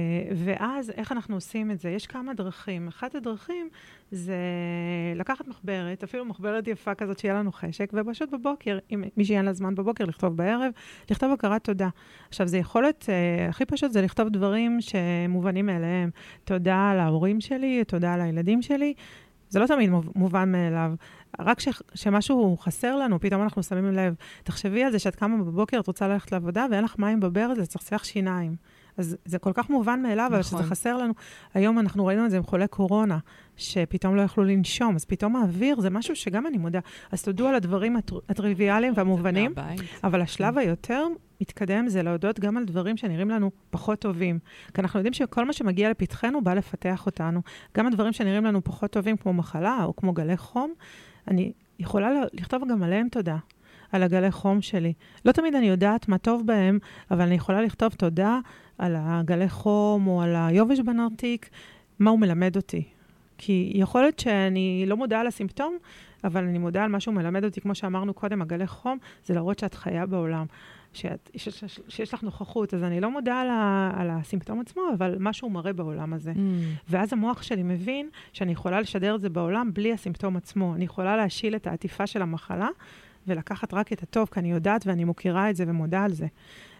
ואז איך אנחנו עושים את זה? יש כמה דרכים. אחת הדרכים זה לקחת מחברת, אפילו מחברת יפה כזאת שיהיה לנו חשק, ופשוט בבוקר, אם מי שיהיה לה זמן בבוקר, לכתוב בערב, לכתוב הכרת תודה. עכשיו, זה יכול להיות, uh, הכי פשוט זה לכתוב דברים שמובנים מאליהם. תודה על ההורים שלי, תודה על הילדים שלי. זה לא תמיד מובן מאליו. רק ש, שמשהו חסר לנו, פתאום אנחנו שמים לב. תחשבי על זה שאת קמה בבוקר, את רוצה ללכת לעבודה, ואין לך מים בברז, זה צחצח שיניים. אז זה כל כך מובן מאליו, אבל שזה חסר לנו. היום אנחנו ראינו את זה עם חולי קורונה, שפתאום לא יכלו לנשום, אז פתאום האוויר זה משהו שגם אני מודה. אז תודו על הדברים הטריוויאליים והמובנים, אבל השלב היותר מתקדם זה להודות גם על דברים שנראים לנו פחות טובים. כי אנחנו יודעים שכל מה שמגיע לפתחנו בא לפתח אותנו. גם הדברים שנראים לנו פחות טובים, כמו מחלה או כמו גלי חום, אני יכולה לכתוב גם עליהם תודה. על הגלי חום שלי. לא תמיד אני יודעת מה טוב בהם, אבל אני יכולה לכתוב תודה על הגלי חום או על היובש בנרתיק, מה הוא מלמד אותי. כי יכול להיות שאני לא מודעה על הסימפטום, אבל אני מודעה על מה שהוא מלמד אותי, כמו שאמרנו קודם, הגלי חום, זה להראות שאת חיה בעולם, שאת, שיש, שיש לך נוכחות, אז אני לא מודעה על, ה, על הסימפטום עצמו, אבל מה שהוא מראה בעולם הזה. Mm. ואז המוח שלי מבין שאני יכולה לשדר את זה בעולם בלי הסימפטום עצמו. אני יכולה להשיל את העטיפה של המחלה, ולקחת רק את הטוב, כי אני יודעת ואני מוכירה את זה ומודה על זה.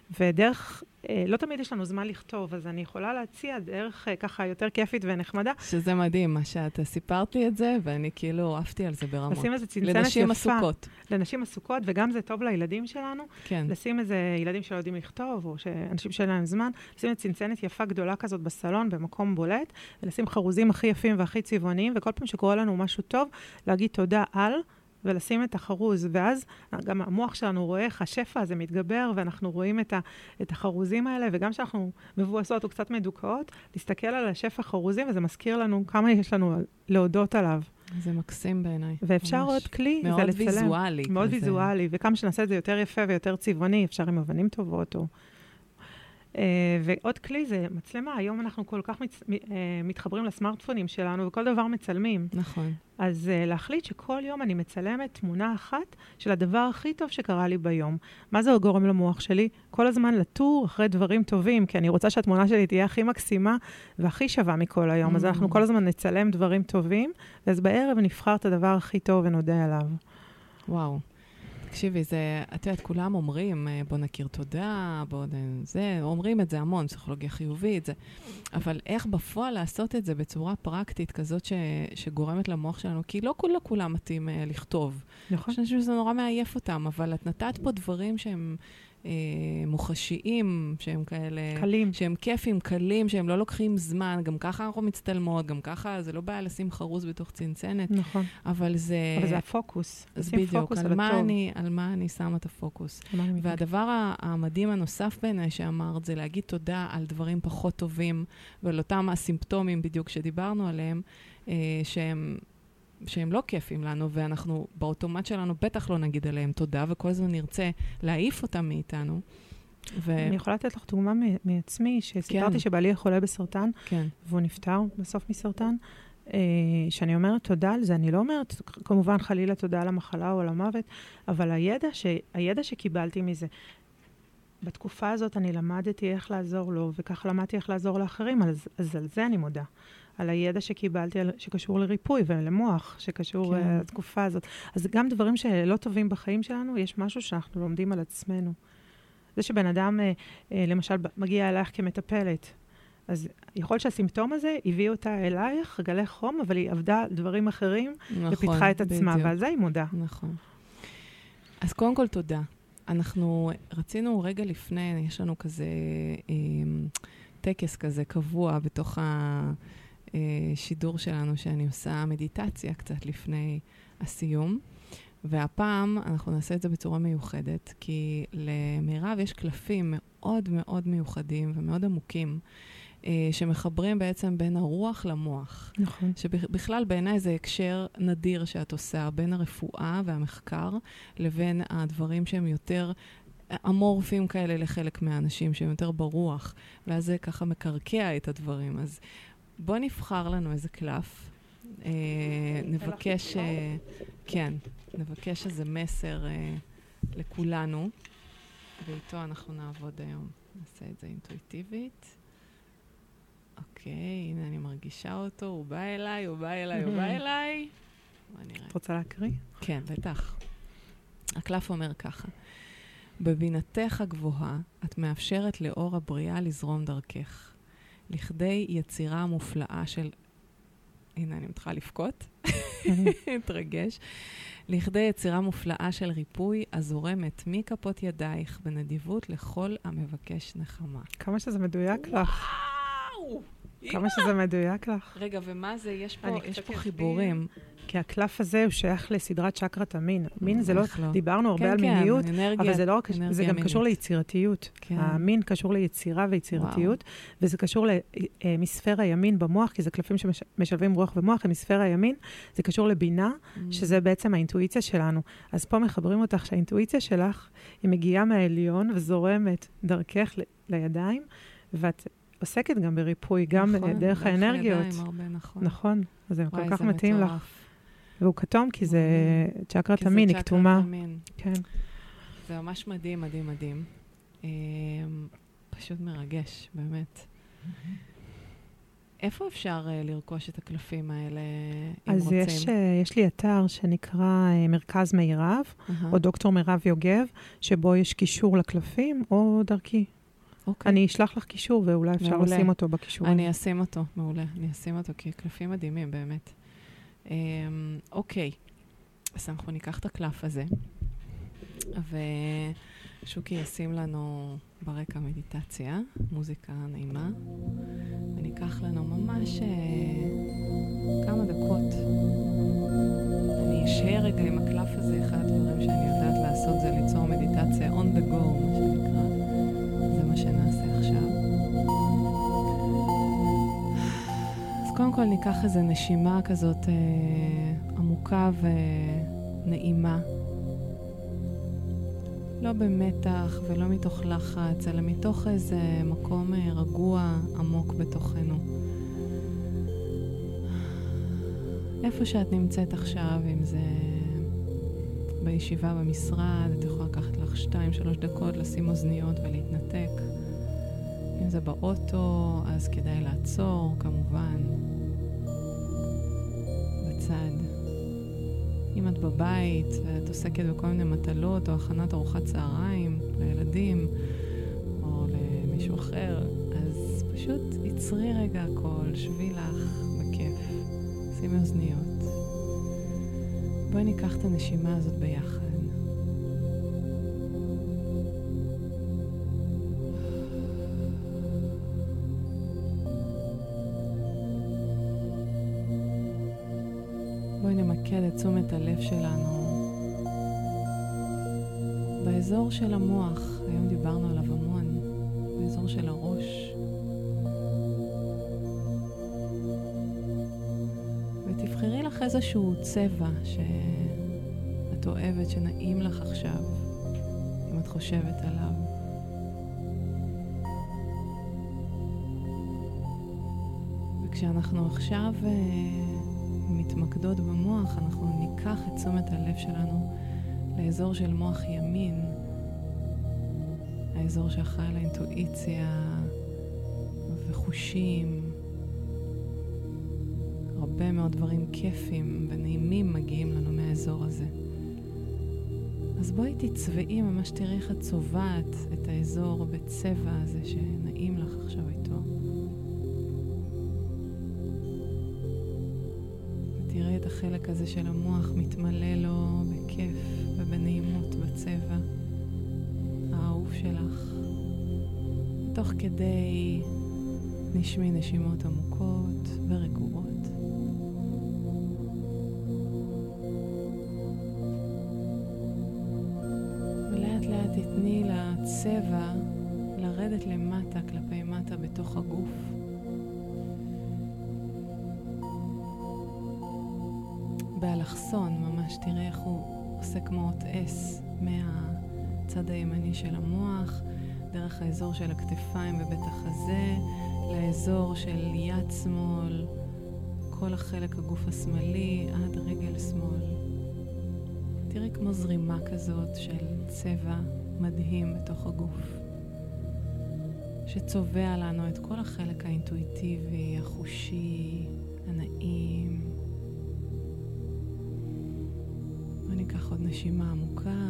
ודרך, לא תמיד יש לנו זמן לכתוב, אז אני יכולה להציע דרך ככה יותר כיפית ונחמדה. שזה מדהים, מה שאת סיפרת לי את זה, ואני כאילו עפתי על זה ברמות. לשים איזה צנצנת יפה. לנשים עסוקות. לנשים עסוקות, וגם זה טוב לילדים שלנו. כן. לשים איזה ילדים שלא יודעים לכתוב, או שאנשים שאין להם זמן, לשים איזה צנצנת יפה גדולה כזאת בסלון, במקום בולט, ולשים חרוזים הכי יפים והכי צבעוניים, וכל פעם שקורה לנו משהו טוב, להגיד תודה על, ולשים את החרוז, ואז גם המוח שלנו רואה איך השפע הזה מתגבר, ואנחנו רואים את, ה, את החרוזים האלה, וגם שאנחנו מבואסות או קצת מדוכאות, להסתכל על השפע החרוזים, וזה מזכיר לנו כמה יש לנו להודות עליו. זה מקסים בעיניי. ואפשר ממש. עוד כלי, זה לצלם. מאוד ויזואלי. מאוד כזה. ויזואלי, וכמה שנעשה את זה יותר יפה ויותר צבעוני, אפשר עם אבנים טובות או... Uh, ועוד כלי זה מצלמה, היום אנחנו כל כך מצ... uh, מתחברים לסמארטפונים שלנו, וכל דבר מצלמים. נכון. אז uh, להחליט שכל יום אני מצלמת תמונה אחת של הדבר הכי טוב שקרה לי ביום. מה זה גורם למוח שלי? כל הזמן לטור אחרי דברים טובים, כי אני רוצה שהתמונה שלי תהיה הכי מקסימה והכי שווה מכל היום. Mm. אז אנחנו כל הזמן נצלם דברים טובים, ואז בערב נבחר את הדבר הכי טוב ונודה עליו. וואו. תקשיבי, זה, את יודעת, כולם אומרים, בוא נכיר תודה, בוא זה, אומרים את זה המון, פסיכולוגיה חיובית, זה, אבל איך בפועל לעשות את זה בצורה פרקטית כזאת ש, שגורמת למוח שלנו, כי לא כולה כולם מתאים uh, לכתוב. נכון. אני חושבת שזה נורא מעייף אותם, אבל את נתת פה דברים שהם אה, מוחשיים, שהם כאלה... קלים. שהם כיפים, קלים, שהם לא לוקחים זמן, גם ככה אנחנו מצטלמות, גם ככה זה לא בעיה לשים חרוז בתוך צנצנת. נכון. אבל זה... אבל זה הפוקוס. אז בדיוק, על, על, מה אני, על מה אני שמה את הפוקוס. והדבר המדהים הנוסף בעיניי שאמרת, זה להגיד תודה על דברים פחות טובים, ועל אותם הסימפטומים בדיוק שדיברנו עליהם, אה, שהם... שהם לא כיפים לנו, ואנחנו באוטומט שלנו בטח לא נגיד עליהם תודה, וכל הזמן נרצה להעיף אותם מאיתנו. ו... אני יכולה לתת לך דוגמה מעצמי, שסיפרתי כן. שבעלי חולה בסרטן, כן. והוא נפטר בסוף מסרטן, אה, שאני אומרת תודה על זה, אני לא אומרת כמובן חלילה תודה על המחלה או על המוות, אבל הידע, ש... הידע שקיבלתי מזה, בתקופה הזאת אני למדתי איך לעזור לו, וכך למדתי איך לעזור לאחרים, אז, אז על זה אני מודה. על הידע שקיבלתי, שקשור לריפוי ולמוח, שקשור כן. לתקופה הזאת. אז גם דברים שלא טובים בחיים שלנו, יש משהו שאנחנו לומדים על עצמנו. זה שבן אדם, למשל, מגיע אלייך כמטפלת, אז יכול שהסימפטום הזה הביא אותה אלייך, גלי חום, אבל היא עבדה דברים אחרים, נכון, ופיתחה את עצמה, בדיוק. ועל זה היא מודה. נכון. אז קודם כל תודה. אנחנו רצינו רגע לפני, יש לנו כזה אה, טקס כזה קבוע בתוך ה... שידור שלנו, שאני עושה מדיטציה קצת לפני הסיום, והפעם אנחנו נעשה את זה בצורה מיוחדת, כי למירב יש קלפים מאוד מאוד מיוחדים ומאוד עמוקים, שמחברים בעצם בין הרוח למוח. נכון. שבכלל בעיניי זה הקשר נדיר שאת עושה, בין הרפואה והמחקר, לבין הדברים שהם יותר אמורפיים כאלה לחלק מהאנשים, שהם יותר ברוח, ואז זה ככה מקרקע את הדברים. אז בוא נבחר לנו איזה קלף, אה, נבקש, אה, כן, נבקש איזה מסר אה, לכולנו, ואיתו אנחנו נעבוד היום. נעשה את זה אינטואיטיבית. אוקיי, הנה אני מרגישה אותו, הוא בא אליי, הוא בא אליי, הוא בא אליי. בוא נראה. את רוצה להקריא? כן, בטח. הקלף אומר ככה, בבינתך הגבוהה, את מאפשרת לאור הבריאה לזרום דרכך. לכדי יצירה מופלאה של... הנה, אני מתחילה לפקוט. התרגש. לכדי יצירה מופלאה של ריפוי הזורמת מכפות ידייך בנדיבות לכל המבקש נחמה. כמה שזה מדויק לך. וואו! כמה שזה מדויק לך. רגע, ומה זה? יש פה, יש פה חיבורים. כי הקלף הזה הוא שייך לסדרת צ'קרת המין. מין זה לא, דיברנו הרבה על מיניות, אבל זה לא רק, זה גם קשור ליצירתיות. המין קשור ליצירה ויצירתיות, וזה קשור למספר הימין במוח, כי זה קלפים שמשלבים רוח ומוח, המספר הימין, זה קשור לבינה, שזה בעצם האינטואיציה שלנו. אז פה מחברים אותך שהאינטואיציה שלך, היא מגיעה מהעליון וזורמת דרכך לידיים, ואת עוסקת גם בריפוי, גם דרך האנרגיות. נכון, נכון. אז זה כל כך מתאים לך. והוא כתום, כי זה צ'קרת המין, היא כתומה. כן. זה ממש מדהים, מדהים, מדהים. פשוט מרגש, באמת. איפה אפשר uh, לרכוש את הקלפים האלה, אם אז רוצים? אז יש, uh, יש לי אתר שנקרא uh, מרכז מירב, uh-huh. או דוקטור מירב יוגב, שבו יש קישור לקלפים, או דרכי. אוקיי. אני אשלח לך קישור, ואולי אפשר מעולה. לשים אותו בקישור. אני אשים אותו, מעולה. אני אשים אותו, כי קלפים מדהימים, באמת. Um, אוקיי. אז אנחנו ניקח את הקלף הזה, ושוקי ישים לנו ברקע מדיטציה, מוזיקה נעימה, וניקח לנו ממש uh, כמה דקות. אני אשאר רגע עם הקלף הזה, אחד הדברים שאני יודעת לעשות זה ליצור מדיטציה on the go, מה שנקרא. זה מה שנעשה עכשיו. אז קודם כל ניקח איזו נשימה כזאת uh, עמוקה ונעימה. לא במתח ולא מתוך לחץ, אלא מתוך איזה מקום רגוע עמוק בתוכנו. איפה שאת נמצאת עכשיו, אם זה בישיבה במשרד, את יכולה לקחת לך שתיים, שלוש דקות לשים אוזניות ולהתנתק. אם זה באוטו, אז כדאי לעצור, כמובן, בצד. אם את בבית ואת עוסקת בכל מיני מטלות או הכנת ארוחת צהריים לילדים או למישהו אחר, אז פשוט יצרי רגע הכל, שבי לך בכיף, שימי אוזניות. בואי ניקח את הנשימה הזאת ביחד. בואי נמקד את תשומת הלב שלנו באזור של המוח. היום דיברנו עליו המון, באזור של הראש. ותבחרי לך איזשהו צבע שאת אוהבת, שנעים לך עכשיו, אם את חושבת עליו. וכשאנחנו עכשיו מתמקדות במוח, אנחנו ניקח את תשומת הלב שלנו לאזור של מוח ימין, האזור שאחראי לאינטואיציה וחושים. הרבה מאוד דברים כיפים ונעימים מגיעים לנו מהאזור הזה. אז בואי תצבעי, ממש תראי איך את צובעת את האזור בצבע הזה שנעים לך עכשיו איתו. תראי את החלק הזה של המוח מתמלא לו בכיף ובנעימות בצבע האהוב שלך. תוך כדי נשמי נשימות עמוקות ורגועות. ולאט לאט תתני לצבע לרדת למטה, כלפי מטה בתוך הגוף. באלכסון ממש תראה איך הוא עושה כמו אות S מהצד הימני של המוח, דרך האזור של הכתפיים ובית החזה, לאזור של יד שמאל, כל החלק הגוף השמאלי עד רגל שמאל. תראי כמו זרימה כזאת של צבע מדהים בתוך הגוף, שצובע לנו את כל החלק האינטואיטיבי, החושי, הנעים. וניקח עוד נשימה עמוקה.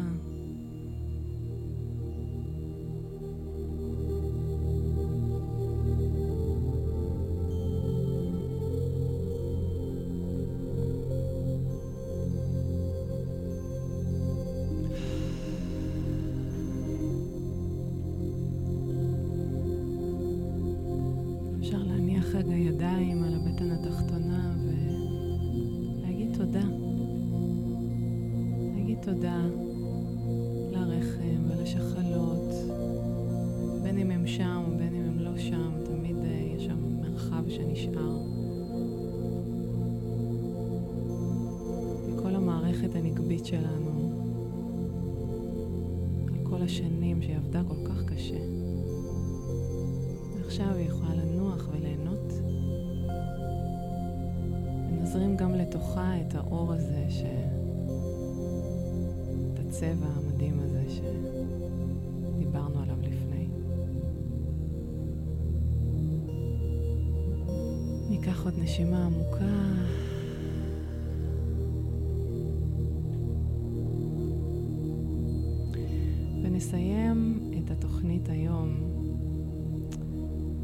אפשר להניח רגע ידיים על הבטן התחתונה ולהגיד תודה. להגיד תודה לרחם ולשחלות, בין אם הם שם ובין אם הם לא שם, תמיד יש שם מרחב שנשאר. וכל המערכת הנקבית שלנו, על כל השנים שהיא עבדה כל כך קשה, עכשיו היא יכולה לנוח וליהנות. ונזרים גם לתוכה את האור הזה, ש... את הצבע המדהים הזה שדיברנו עליו לפני. ניקח עוד נשימה עמוקה. ונסיים את התוכנית היום